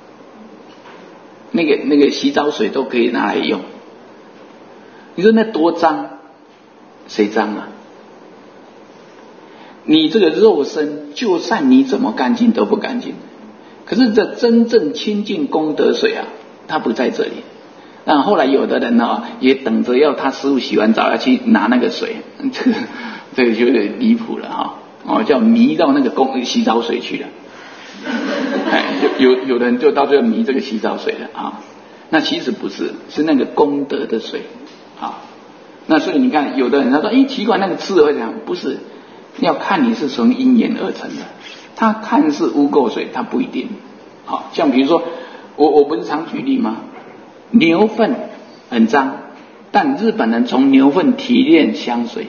那个那个洗澡水都可以拿来用。你说那多脏，谁脏啊？你这个肉身，就算你怎么干净都不干净。可是这真正清净功德水啊，它不在这里。那后来有的人呢、哦，也等着要他师父洗完澡要去拿那个水，这个这个就有点离谱了哈、哦，哦，叫迷到那个公洗澡水去了。哎，有有有的人就到最后迷这个洗澡水了啊。那其实不是，是那个功德的水啊。那所以你看，有的人他说，哎，奇怪，那个吃了会怎样？不是。要看你是从因缘而成的，他看是污垢水，他不一定。好，像比如说，我我不是常举例吗？牛粪很脏，但日本人从牛粪提炼香水，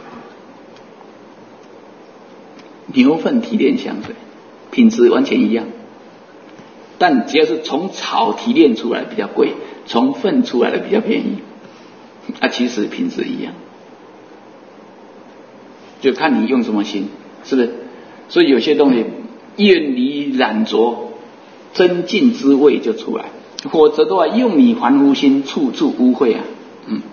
牛粪提炼香水，品质完全一样。但只要是从草提炼出来比较贵，从粪出来的比较便宜，啊，其实品质一样。就看你用什么心，是不是？所以有些东西远离染着，真净之味就出来；否则的话，用你凡夫心，处处污秽啊。嗯。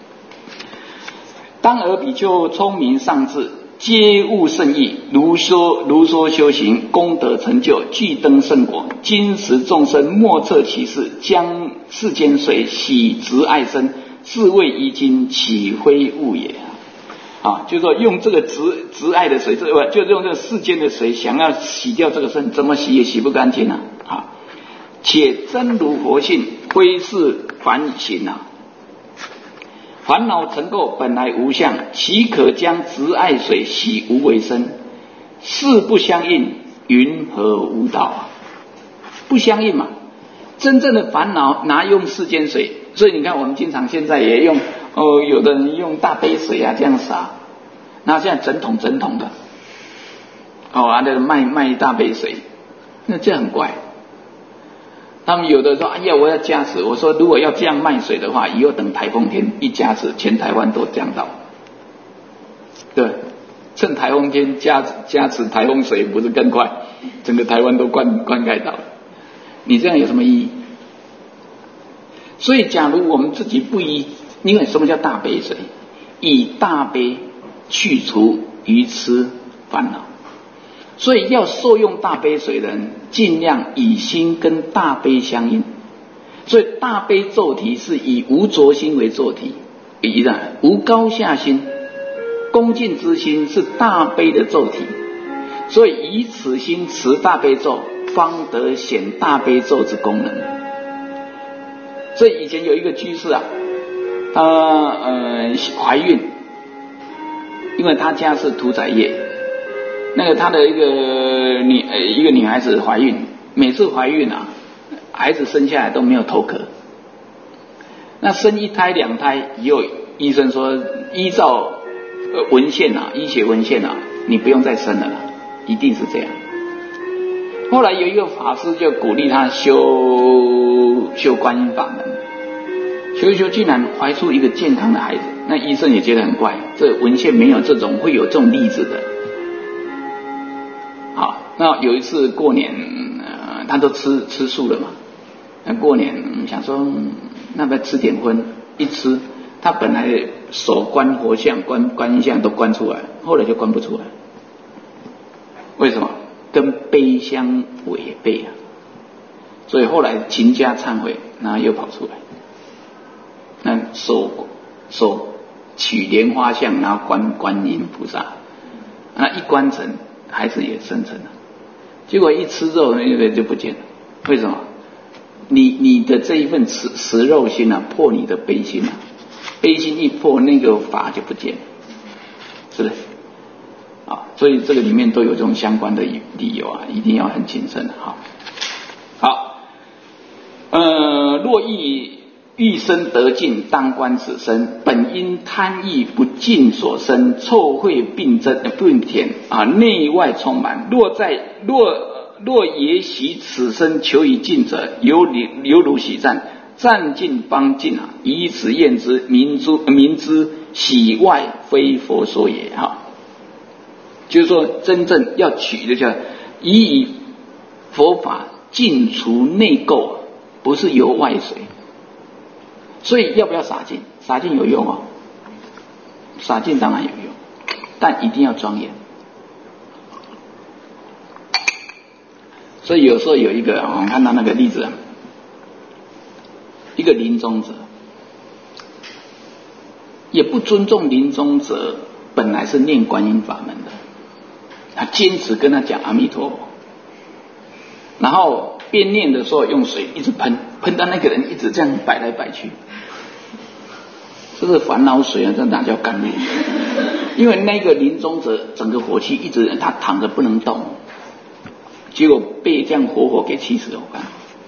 当尔比丘聪明上智，皆悟圣意，如说如说修行，功德成就，具登圣果。今时众生莫测其事，将世间水洗直爱身，是谓遗精，岂非物也？啊，就是说用这个直直爱的水，这个就用这个世间的水，想要洗掉这个身，怎么洗也洗不干净啊！啊，且真如活性，非是凡行啊。烦恼尘垢本来无相，岂可将直爱水洗无为身？事不相应，云何无道啊？不相应嘛，真正的烦恼哪用世间水？所以你看，我们经常现在也用。哦，有的人用大杯水啊这样洒，那现在整桶整桶的，哦，啊，那卖卖一大杯水，那这很怪。他们有的说，哎呀，我要加持。我说，如果要这样卖水的话，以后等台风天一加持，全台湾都降到。对，趁台风天加加持台风水，不是更快？整个台湾都灌灌溉到了。你这样有什么意义？所以，假如我们自己不依。因为什么叫大悲水？以大悲去除愚痴烦恼，所以要受用大悲水的人，尽量以心跟大悲相应。所以大悲咒题是以无着心为咒题，以的无高下心，恭敬之心是大悲的咒题。所以以此心持大悲咒，方得显大悲咒之功能。所以以前有一个居士啊。她呃怀孕，因为她家是屠宰业，那个她的一个女呃一个女孩子怀孕，每次怀孕啊，孩子生下来都没有头壳。那生一胎两胎以后，医生说依照文献啊，医学文献啊，你不用再生了啦，一定是这样。后来有一个法师就鼓励她修修观音法门。修一修竟然怀出一个健康的孩子，那医生也觉得很怪，这文献没有这种会有这种例子的。好，那有一次过年，呃，他都吃吃素了嘛，那过年想说那么吃点荤，一吃，他本来手观佛像、观观音像都观出来，后来就观不出来。为什么？跟悲相违背啊！所以后来勤加忏悔，然后又跑出来。那手手取莲花像，然后观观音菩萨，那一观成，孩子也生成了。结果一吃肉，那个就不见了。为什么？你你的这一份食食肉心啊，破你的悲心啊，悲心一破，那个法就不见了，是不是？啊，所以这个里面都有这种相关的理由啊，一定要很谨慎的哈。好，呃，若欲欲生得尽，当观此身，本因贪欲不尽所生，臭秽病增病田啊，内外充满。若在若若也许此身求于尽者，犹犹如喜战，战尽方尽啊！以此验之，明知明知喜外非佛所也哈。就是说，真正要取的叫以以佛法尽除内垢，不是由外水。所以要不要洒净？洒净有用哦，洒净当然有用，但一定要庄严。所以有时候有一个，我们看到那个例子，一个临终者也不尊重临终者，本来是念观音法门的，他坚持跟他讲阿弥陀佛，然后边念的时候用水一直喷，喷到那个人一直这样摆来摆去，这是烦恼水啊，这哪叫甘露？因为那个临终者整个火气一直，他躺着不能动，结果被这样活活给气死了。我看，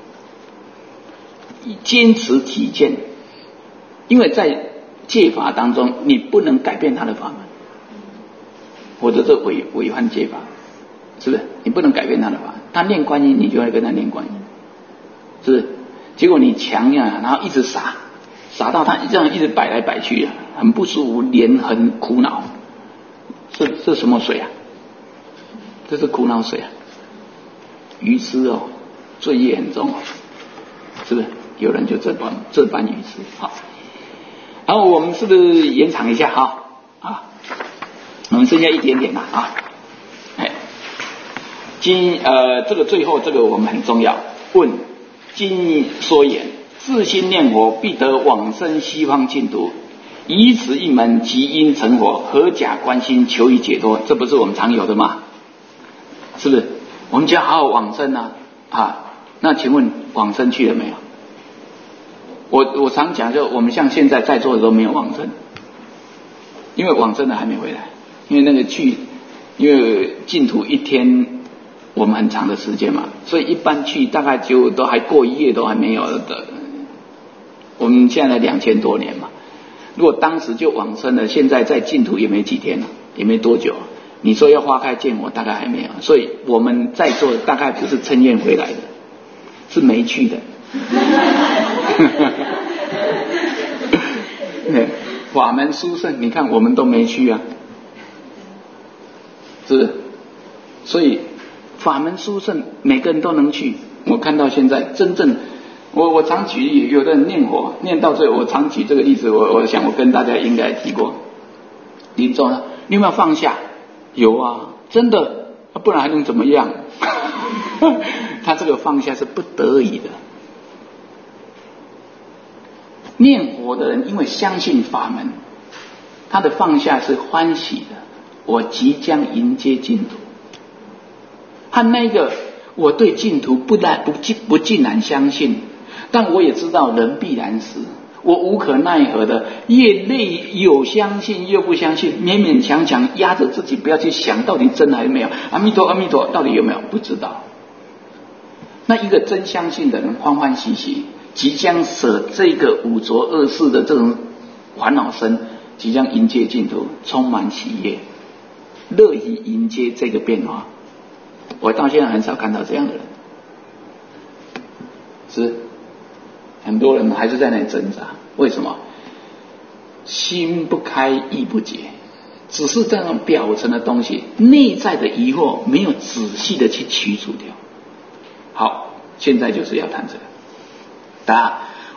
坚持己见，因为在戒法当中，你不能改变他的法门，否则这违违反戒法，是不是？你不能改变他的法，他念观音，你就会跟他念观音，是不是？结果你强呀，然后一直撒，撒到他这样一直摆来摆去，很不舒服，脸很苦恼。这这什么水啊？这是苦恼水啊！愚痴哦，罪业很重哦，是不是？有人就这般这般愚痴。好，然后我们是不是延长一下哈？啊，我们剩下一点点了啊。哎，今呃这个最后这个我们很重要。问今说言，自心念佛，必得往生西方净土。以此一门，即因成佛，合假观心，求以解脱。这不是我们常有的吗？是不是？我们就要好好往生啊！啊，那请问往生去了没有？我我常讲，就我们像现在在座的都没有往生，因为往生的还没回来，因为那个去，因为净土一天我们很长的时间嘛，所以一般去大概就都还过一夜都还没有的。我们现在两千多年嘛，如果当时就往生了，现在在净土也没几天了，也没多久。你说要花开见我，大概还没有，所以我们在座的大概不是趁愿回来的，是没去的。法门殊胜，你看我们都没去啊，是不是？所以法门殊胜，每个人都能去。我看到现在真正，我我常举例，有的人念佛念到最后，我常举这个例子，我我想我跟大家应该提过。临终了，你有没有放下？有啊，真的，不然还能怎么样？他这个放下是不得已的。念佛的人因为相信法门，他的放下是欢喜的，我即将迎接净土。和那个我对净土不然不尽不尽然相信，但我也知道人必然死，我无可奈何的，越累有相信又不相信，勉勉强强压着自己不要去想到底真还是没有。阿弥陀阿弥陀到底有没有不知道。那一个真相信的人欢欢喜喜，即将舍这个五浊恶世的这种烦恼身，即将迎接净土，充满喜悦，乐意迎接这个变化。我到现在很少看到这样的人，是很多人还是在那里挣扎。为什么？心不开意不解，只是这种表层的东西，内在的疑惑没有仔细的去驱除掉。好，现在就是要谈这个。答：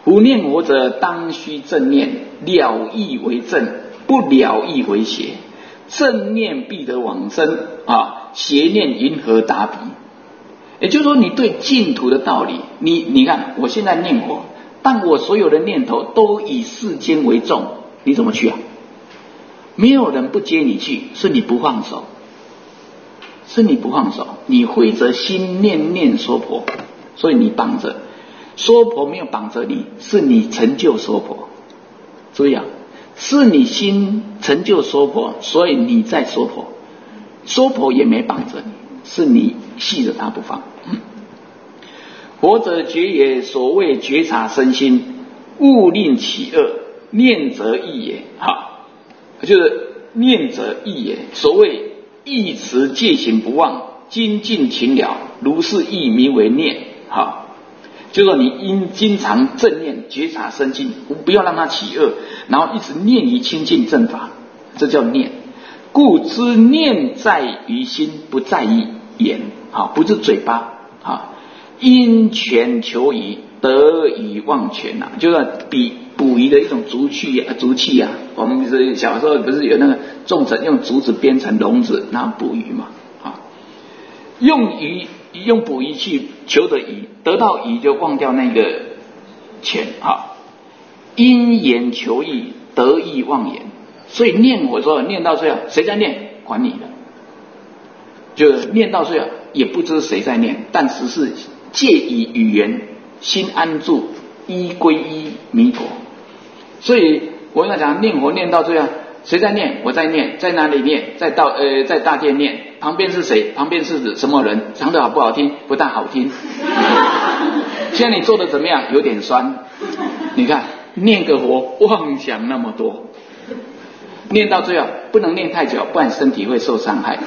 夫念佛者，当须正念，了义为正，不了义为邪。正念必得往生啊，邪念云何达彼？也就是说，你对净土的道理，你你看，我现在念佛，但我所有的念头都以世间为重，你怎么去啊？没有人不接你去，是你不放手，是你不放手，你挥着心念念娑婆，所以你绑着娑婆没有绑着你，是你成就娑婆。注意啊，是你心成就娑婆，所以你在娑婆，娑婆也没绑着你，是你系着它不放。佛者觉也，所谓觉察身心，勿令起恶，念则易也。好，就是念则易也。所谓意持戒行不忘，精进勤了，如是意名为念。好，就是说你应经常正念觉察身心，不要让它起恶，然后一直念于清净正法，这叫念。故知念在于心，不在于言。好，不是嘴巴。好，因权求鱼，得以忘权啊，就是比捕鱼的一种竹器啊，竹器啊。我们是小时候不是有那个种成用竹子编成笼子，然后捕鱼嘛。啊，用鱼用捕鱼器求得鱼，得到鱼就忘掉那个权。啊，因言求义，得意忘言。所以念我说念到最后，谁在念？管你的。就念到最后，也不知谁在念，但只是借以语言，心安住，依归依弥陀。所以我要讲念佛念到最后，谁在念？我在念，在哪里念？在道呃，在大殿念。旁边是谁？旁边是什么人？唱得好不好听？不大好听。现在你做的怎么样？有点酸。你看念个佛，妄想那么多。念到最后不能念太久，不然身体会受伤害。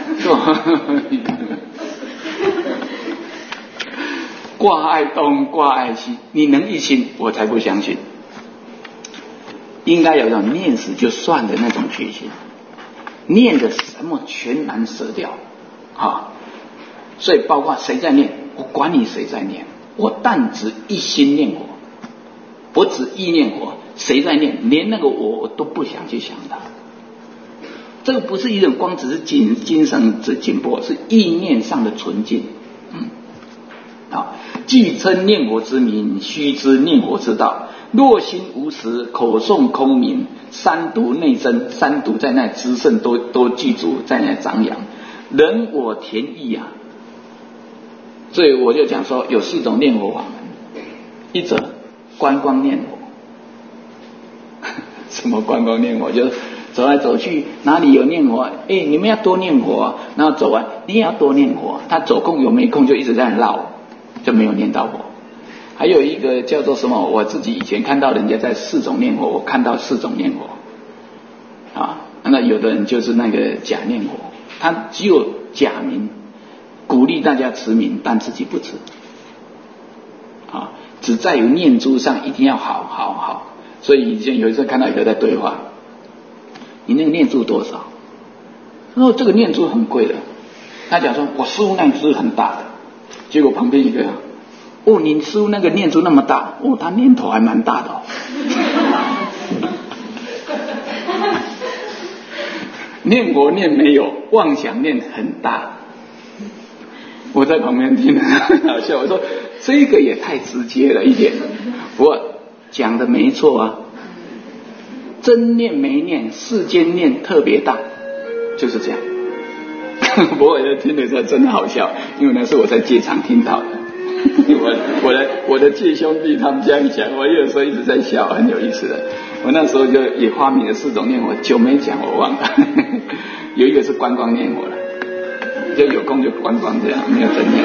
挂碍东，挂碍西，你能一心，我才不相信。应该有种念死就算的那种决心，念的什么全然舍掉。啊，所以包括谁在念，我管你谁在念，我但只一心念佛，我只意念佛，谁在念，连那个我我都不想去想它。这个不是一种光只是精精神之进步，是意念上的纯净。嗯，好，既称念佛之名，须知念佛之道。若心无实，口诵空名，三毒内增，三毒在那滋盛，都都记住，在那张扬。人我田意啊，所以我就讲说，有四种念佛法门。一者观光念佛，什么观光念佛？就是走来走去，哪里有念佛？哎，你们要多念佛啊！然后走完，你也要多念佛。他走空有没空就一直在绕，就没有念到佛。还有一个叫做什么？我自己以前看到人家在四种念佛，我看到四种念佛啊。那有的人就是那个假念佛，他只有假名，鼓励大家持名，但自己不持啊，只在于念珠上一定要好好好。所以以前有一次看到一个在对话。你那个念珠多少？他说这个念珠很贵的。他讲说我师父那个是很大的，结果旁边一个，哦，你师父那个念珠那么大，哦，他念头还蛮大的哦。念佛念没有，妄想念很大。我在旁边听很好笑，我说这个也太直接了一点。不过讲的没错啊。真念没念，世间念特别大，就是这样。不过我听的时候真的好笑，因为那是我在戒场听到的。我我的我的戒兄弟他们这样讲，我有时候一直在笑，很有意思的。我那时候就也发明了四种念佛，久没讲我忘了。有一个是观光念佛了，就有空就观光这样，没有真念。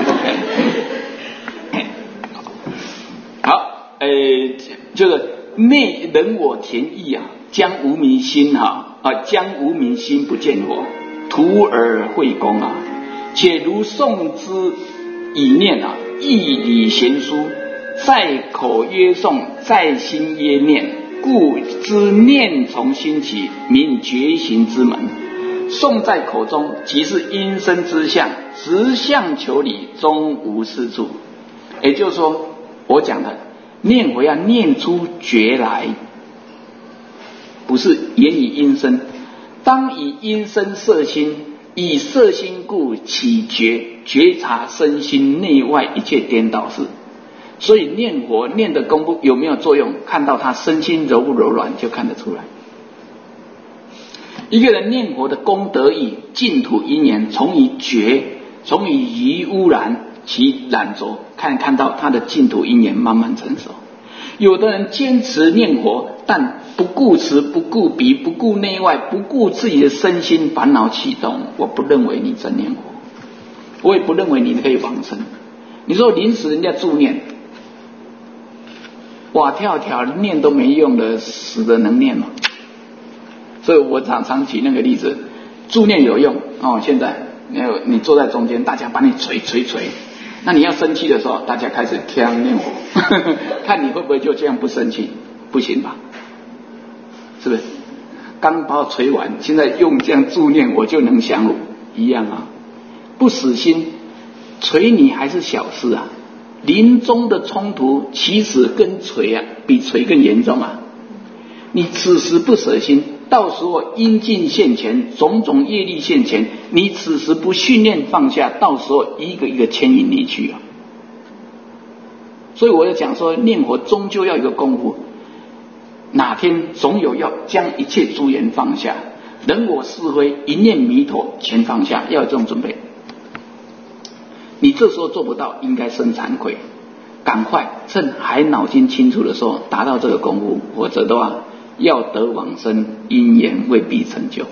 好，诶，就是内人我田意啊。将无明心哈啊，将无明心不见佛，徒尔慧功啊！且如诵之以念啊，义理贤书，在口曰诵，在心曰念，故知念从心起，名觉行之门。诵在口中，即是因身之相，实相求理，终无是处。也就是说，我讲的念佛要念出觉来，不是言以音声。当以音声摄心，以摄心故起觉，觉察身心内外一切颠倒事。所以念佛念的功夫有没有作用？看到他身心柔不柔软就看得出来。一个人念佛的功德意，净土因缘，从以觉，从以愚污染其染浊，看看到他的净土因缘慢慢成熟。有的人坚持念佛，但不顾持，不顾彼，不顾内外，不顾自己的身心烦恼启动，我不认为你真念佛，我也不认为你可以往生。你说临时人家助念，哇跳跳念都没用的，死的能念吗？所以我常常举那个例子，助念有用哦。现在你坐在中间，大家把你捶捶捶，那你要生气的时候，大家开始听念佛，看你会不会就这样不生气？不行吧？是不是？刚把我捶完，现在用这样助念，我就能降伏，一样啊。不死心，捶你还是小事啊。临终的冲突，其实跟捶啊，比捶更严重啊。你此时不舍心，到时候因境现前，种种业力现前，你此时不训练放下，到时候一个一个牵引你去啊。所以我要讲说，念佛终究要有一个功夫，哪天总有要将一切诸缘放下，人我是非，一念弥陀全放下，要有这种准备。你这时候做不到，应该生惭愧，赶快趁还脑筋清楚的时候达到这个功夫，否则的话，要得往生，因缘未必成就。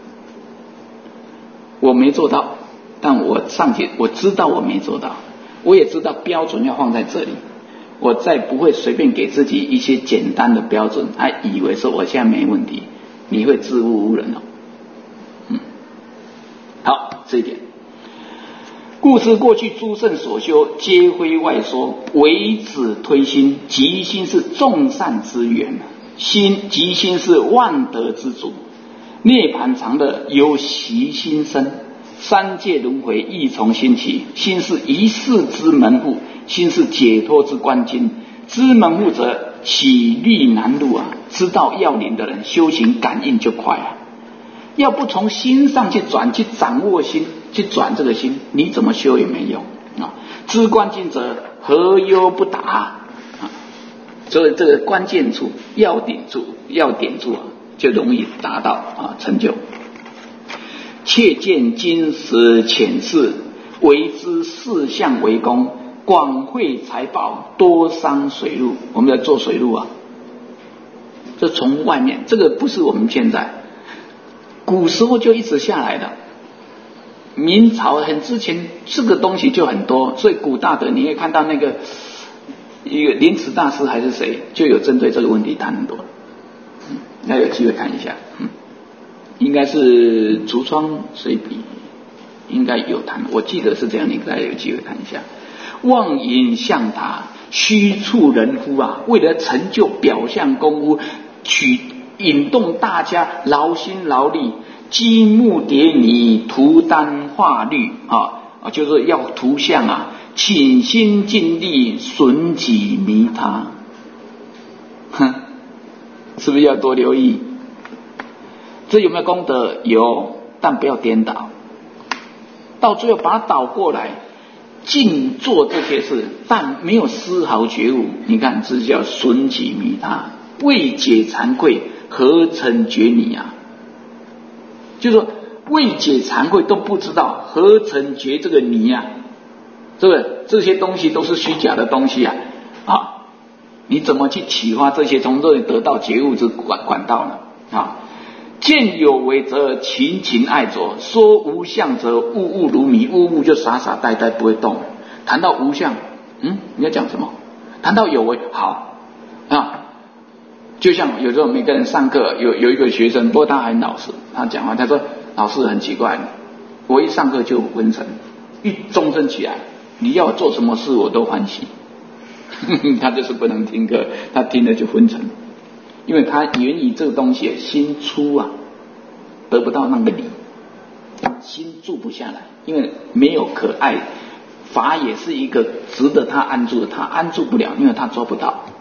我没做到，但我上去我知道我没做到，我也知道标准要放在这里，我再不会随便给自己一些简单的标准，还以为说我现在没问题，你会自误误人哦。嗯，好，这一点。故知过去诸圣所修，皆非外说，唯只推心。即心是众善之源，心即心是万德之主。涅槃常乐，由习心生。三界轮回亦从心起。心是一世之门户，心是解脱之关键。知门户者，起虑难入啊！知道要领的人，修行感应就快啊。要不从心上去转，去掌握心，去转这个心，你怎么修也没用啊！知关键者，何忧不达啊？所以这个关键处、要点处、要点处啊，就容易达到啊成就。切见今时浅事，为之事相为功，广会财宝，多伤水路。我们在做水路啊，这从外面，这个不是我们现在。古时候就一直下来的，明朝很之前这个东西就很多，所以古大德你也看到那个一个莲池大师还是谁，就有针对这个问题谈很多。嗯，那有机会看一下，嗯，应该是橱窗随笔，应该有谈，我记得是这样，你大家有机会看一下。妄引象达，虚处人夫啊，为了成就表象功夫，取引动大家劳心劳力，积木叠泥，图丹画律啊，就是要图像啊，倾心尽力，损己弥他。哼，是不是要多留意？这有没有功德？有，但不要颠倒。到最后把它倒过来，尽做这些事，但没有丝毫觉悟。你看，这叫损己弥他，未解惭愧，何曾觉你啊？就是说未解惭愧都不知道，何曾觉这个你啊？是不是？这些东西都是虚假的东西啊！啊，你怎么去启发这些，从这里得到觉悟之管管道呢？啊，见有为则勤勤爱着，说无相则物物如迷，物物就傻傻呆呆不会动。谈到无相，嗯，你要讲什么？谈到有为，好啊。就像有时候每个人上课，有有一个学生，不过他很老实，他讲话他说老师很奇怪，我一上课就昏沉，一钟声起来，你要做什么事我都欢喜。他就是不能听课，他听了就昏沉，因为他源于这个东西心粗啊，得不到那个理，心住不下来，因为没有可爱。法也是一个值得他安住的，他安住不了，因为他做不到。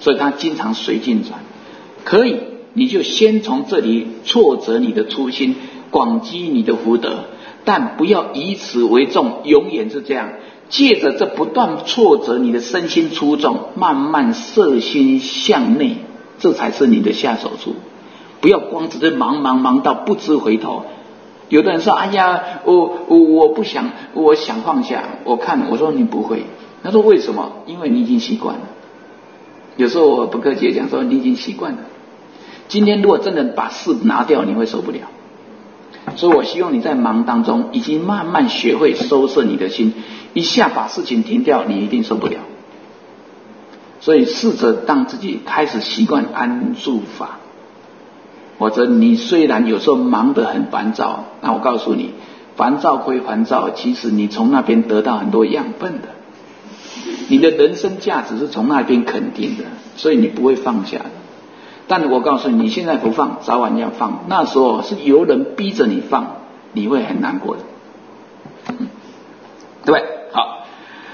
所以他经常随境转。可以，你就先从这里挫折你的初心，广积你的福德，但不要以此为重，永远是这样。借着这不断挫折你的身心出众，慢慢摄心向内，这才是你的下手处。不要光只是忙忙忙到不知回头。有的人说：“哎呀，我我我不想，我想放下。”我看我说你不会。他说为什么？因为你已经习惯了。有时候我不客气讲说你已经习惯了。今天如果真的把事拿掉，你会受不了。所以我希望你在忙当中已经慢慢学会收摄你的心，一下把事情停掉，你一定受不了。所以试着让自己开始习惯安住法。或者你虽然有时候忙得很烦躁，那我告诉你，烦躁归烦躁，其实你从那边得到很多养分的，你的人生价值是从那边肯定的，所以你不会放下的。但我告诉你，你现在不放，早晚要放，那时候是有人逼着你放，你会很难过的，嗯、对不对？好。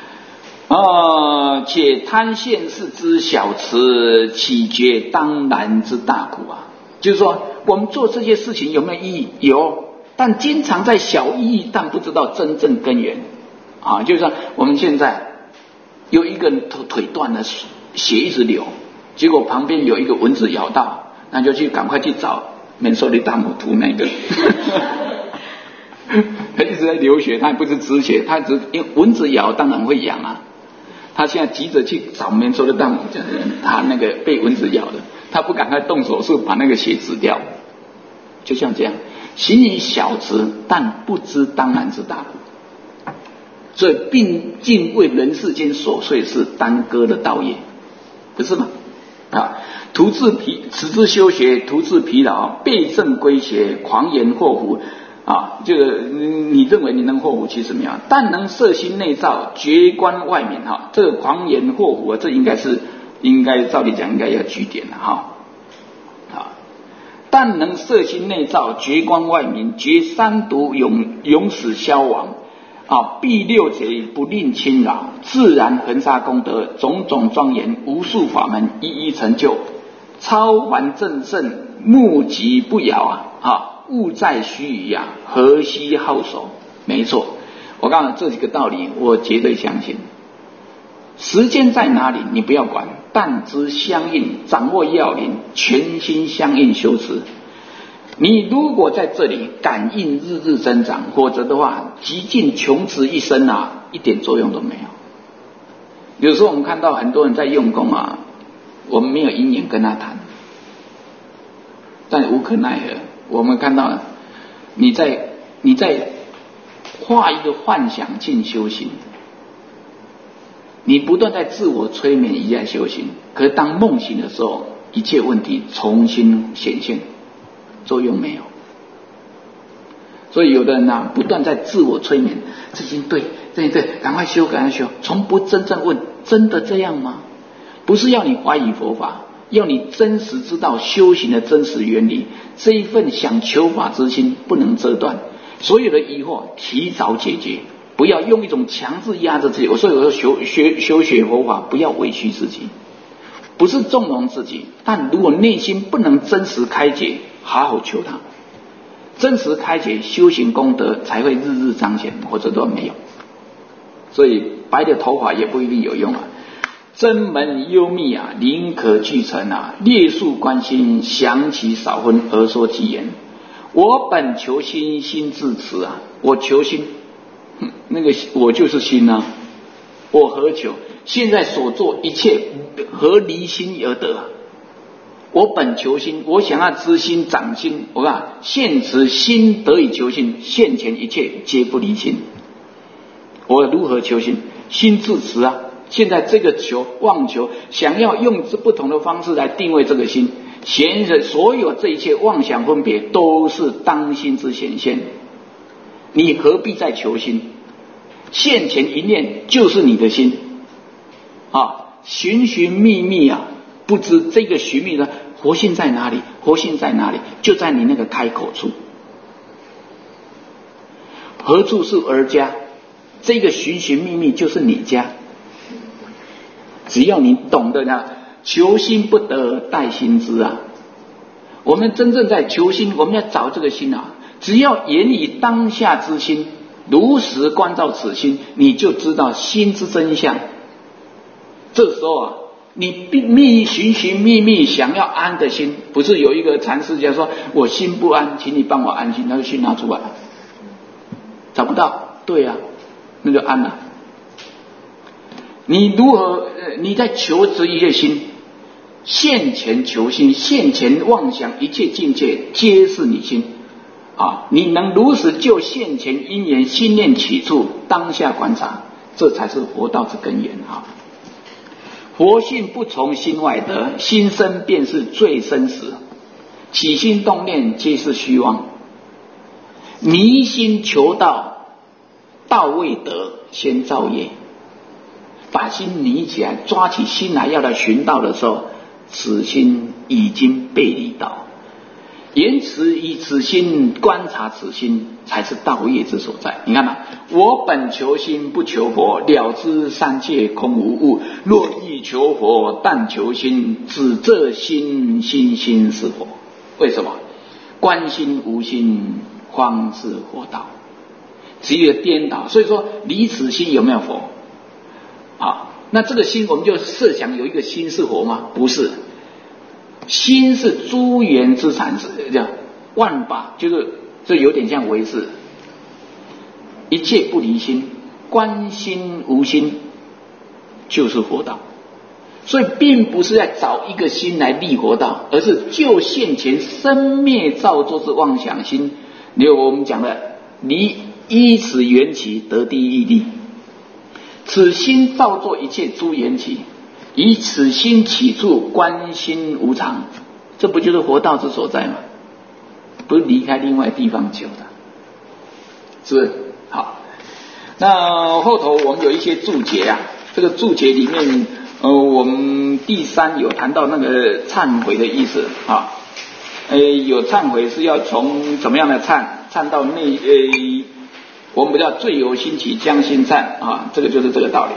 哦，且贪现世之小慈，岂觉当然之大苦啊！就是说，我们做这些事情有没有意义？有，但经常在小意义，但不知道真正根源啊。就是说，我们现在有一个人腿腿断了，血一直流，结果旁边有一个蚊子咬到，那就去赶快去找门受的大母图那个，他一直在流血，他也不是止血，他只因为蚊子咬当然会痒啊。他现在急着去找门受的大母，他那个被蚊子咬了，他不赶快动手术把那个血止掉，就像这样，行以小慈，但不知当然之大苦。所以并尽为人世间琐碎事耽搁的道业，不是吗？啊，徒自疲，此之修学，徒自疲劳，背正归邪，狂言祸福。啊，这个你认为你能祸福，其实没有，但能摄心内照，绝观外面哈。这个狂言祸福啊，这应该是应该照理讲应该要据点了哈。啊，但能摄心内照，绝观外明，绝三毒永永死消亡。啊，避六贼不令侵扰，自然恒沙功德，种种庄严，无数法门一一成就，超凡正胜，目疾不摇啊！啊。物在须臾啊，何须好守？没错，我告诉你这几个道理，我绝对相信。时间在哪里，你不要管，但知相应，掌握要领，全心相应修持。你如果在这里感应日日增长，或者的话极尽穷持一生啊，一点作用都没有。有时候我们看到很多人在用功啊，我们没有因缘跟他谈，但无可奈何。我们看到了，你在你在画一个幻想境修行，你不断在自我催眠一样修行，可是当梦醒的时候，一切问题重新显现，作用没有。所以有的人呢、啊，不断在自我催眠，这件对，这件对，赶快修，赶快修，从不真正问，真的这样吗？不是要你怀疑佛法，要你真实知道修行的真实原理，这一份想求法之心不能遮断，所有的疑惑提早解决，不要用一种强制压着自己。我说有时候修学修学佛法，不要委屈自己，不是纵容自己，但如果内心不能真实开解，好好求它，真实开解，修行功德才会日日彰显，或者都没有。所以白的头发也不一定有用啊。真门幽密啊，宁可俱成啊！列数观心，详其少分而说其言。我本求心，心自持啊！我求心，那个我就是心啊！我何求？现在所做一切，何离心而得？我本求心，我想要知心长心。我看现持心得以求心，现前一切皆不离心。我如何求心？心自持啊！现在这个求妄求，想要用不同的方式来定位这个心，显然所有这一切妄想分别都是当心之显现。你何必再求心？现前一念就是你的心啊！寻寻觅觅啊，不知这个寻觅的活性在哪里？活性在哪里？就在你那个开口处。何处是儿家？这个寻寻觅觅就是你家。只要你懂得呢， 求心不得，待心知啊。我们真正在求心，我们要找这个心啊，只要言以当下之心，如实关照此心，你就知道心之真相。这时候啊，你密寻寻觅觅想要安的心，不是有一个禅师讲说我心不安，请你帮我安心，他就心拿出来，找不到，对啊，那就安了。你如何你在求执一切心，现前求心，现前妄想一切境界皆是你心啊！你能如实就现前因缘心念起处当下观察，这才是佛道之根源啊！佛性不从心外得，心生便是最生死，起心动念皆是虚妄，迷心求道，道未得先造业。把心拟起来，抓起心来要来寻道的时候，此心已经背离道。言辞以此心观察此心，才是道业之所在。你看嘛，我本求心不求佛，了知三界空无物。若欲求佛，但求心，只这心心心是佛。为什么？观心无心，方是佛道。只有颠倒，所以说离此心有没有佛？啊，那这个心我们就设想有一个心是佛吗？不是，心是诸缘之产生，叫万法，就是这有点像唯识，一切不离心，观心无心，就是佛道。所以并不是在找一个心来立佛道，而是就现前生灭造作之妄想心，例如我们讲的离依此缘起得第一义谛。此心造作一切诸缘起，以此心起处观心无常，这不就是佛道之所在吗？不是离开另外地方求的，是不是？好，那后头我们有一些注解啊，这个注解里面，呃，我们第三有谈到那个忏悔的意思啊，呃，有忏悔是要从怎么样的忏，忏到内呃。我们不叫罪由心起将心忏啊，这个就是这个道理。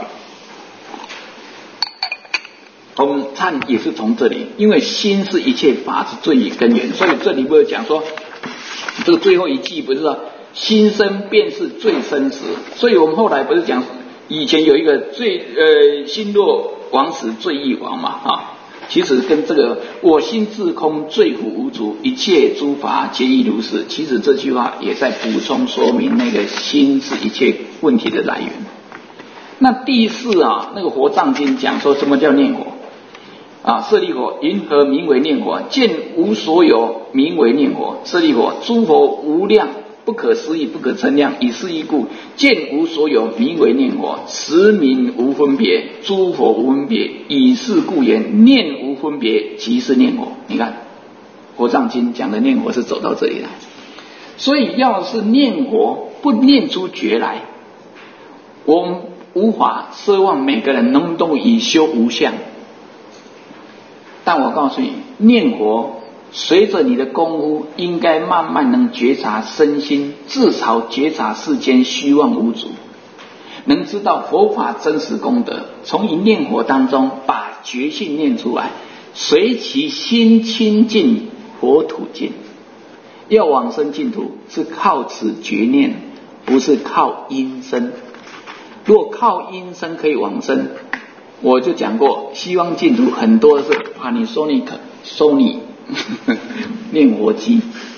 我们忏也是从这里，因为心是一切法之最根源，所以这里不是讲说，这个最后一句不是说心生便是最生死，所以我们后来不是讲以前有一个最呃心若亡死罪亦亡嘛啊。其实跟这个我心自空罪苦无足，一切诸法皆亦如是，其实这句话也在补充说明那个心是一切问题的来源。那第四啊，那个佛藏经讲说什么叫念佛啊？舍利佛，云何名为念佛？见无所有，名为念佛。舍利佛，诸佛无量不可思议不可称量，以是义故，见无所有，名为念佛。实名无分别，诸佛无分别，以是故言念无分别，即是念佛。你看佛藏经讲的念佛是走到这里来，所以要是念佛不念出觉来，我们无法奢望每个人能都以修无相。但我告诉你，念佛随着你的功夫，应该慢慢能觉察身心，至少觉察世间虚妄无主，能知道佛法真实功德。从一念佛当中把觉性念出来，随其心清净，佛土净。要往生净土是靠此觉念，不是靠因身。若靠因身可以往生，我就讲过，西方净土很多是 Panasonic Sony 念佛机，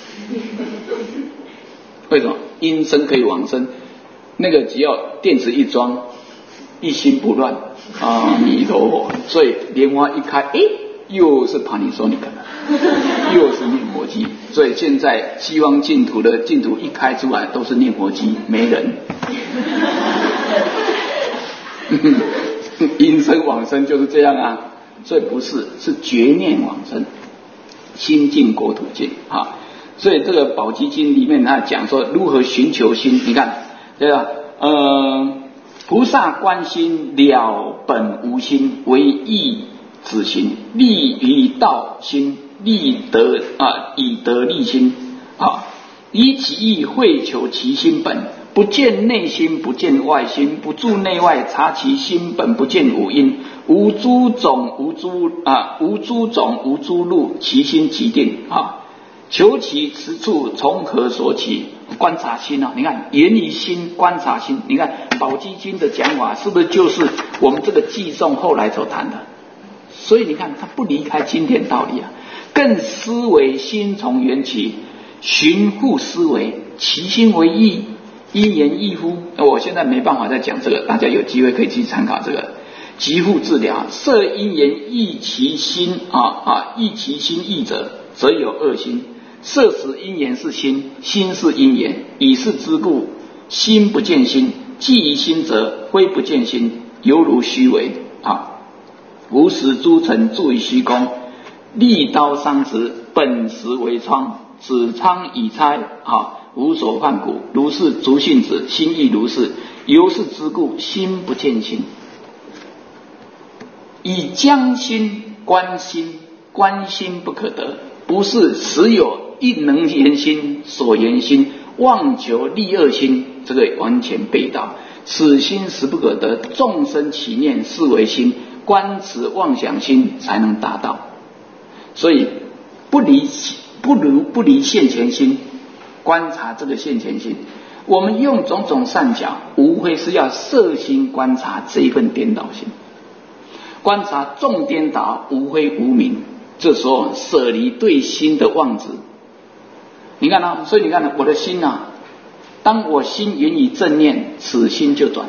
为什么？因身可以往生，那个只要电池一装，一心不乱，阿弥陀佛。所以莲花一开，诶，又是 Panasonic， 又是念佛机。所以现在西方净土的净土一开出来都是念佛机，没人。因身往生就是这样啊，所以不是，是觉念往生，心净国土净啊。所以这个宝积经里面他讲说如何寻求心，你看对吧？呃，菩萨观心了本无心，为意止心，利于道心，利得啊，以得利心啊，以其意会求其心本， 不见内心，不见外心，不住内外，察其心本，不见五阴，无诸种，无诸啊，无诸种，无诸路，其心即定啊。求其此处从何所起？观察心啊，你看言于心，观察心。你看宝积经的讲法，是不是就是我们这个偈颂后来所谈的？所以你看，他不离开经典道理啊。更思维心从缘起，寻复思维，其心为意，因言亦乎？我现在没办法再讲这个，大家有机会可以去参考这个。即复治疗，摄因言意其心啊啊，意其心意者，则有二心。摄使因言是心，心是因言，以是之故，心不见心，既于心者，非不见心，犹如虚伪啊。吾使诸尘住于虚空，利刀伤直，本实为疮，子苍以猜啊，无所犯故，如是足性子，心亦如是，由是之故，心不见心。以将心观心，观心不可得，不是实有一能言心，所言心，妄求利恶心，这个完全背道。此心实不可得，众生起念是为心，观此妄想心才能达到。所以不离不如不离现前心，观察这个现前心。我们用种种善巧，无非是要摄心观察这一份颠倒心，观察众颠倒，无非无明。这时候舍离对心的妄执。你看啊，所以你看我的心啊，当我心言以正念，此心就转。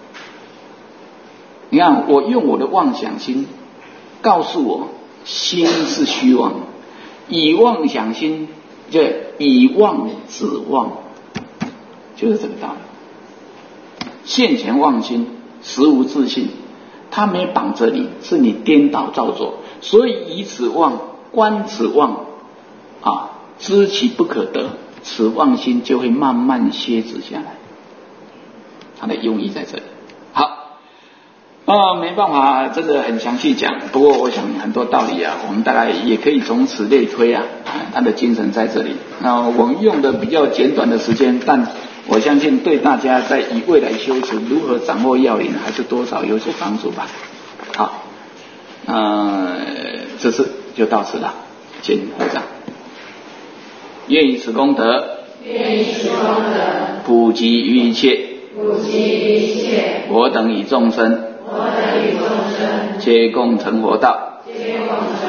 你看我用我的妄想心告诉我心是虚妄，以妄想心就以妄止妄，就是这个道理。现前妄心实无自性，它没绑着你，是你颠倒造作，所以以此妄观此妄啊，知其不可得，此妄心就会慢慢歇止下来。它的用意在这里。好，啊，没办法，真的很详细讲。不过我想很多道理啊，我们大概也可以从此类推啊，它的精神在这里。那我们用的比较简短的时间，但我相信对大家在以未来修持如何掌握要领，还是多少有所帮助吧。好，呃，这次就到此了，请合掌。愿以此功德， 愿以此功德普及于一切， 普及于一切我等与众生， 我等与众生皆共成佛道， 皆共成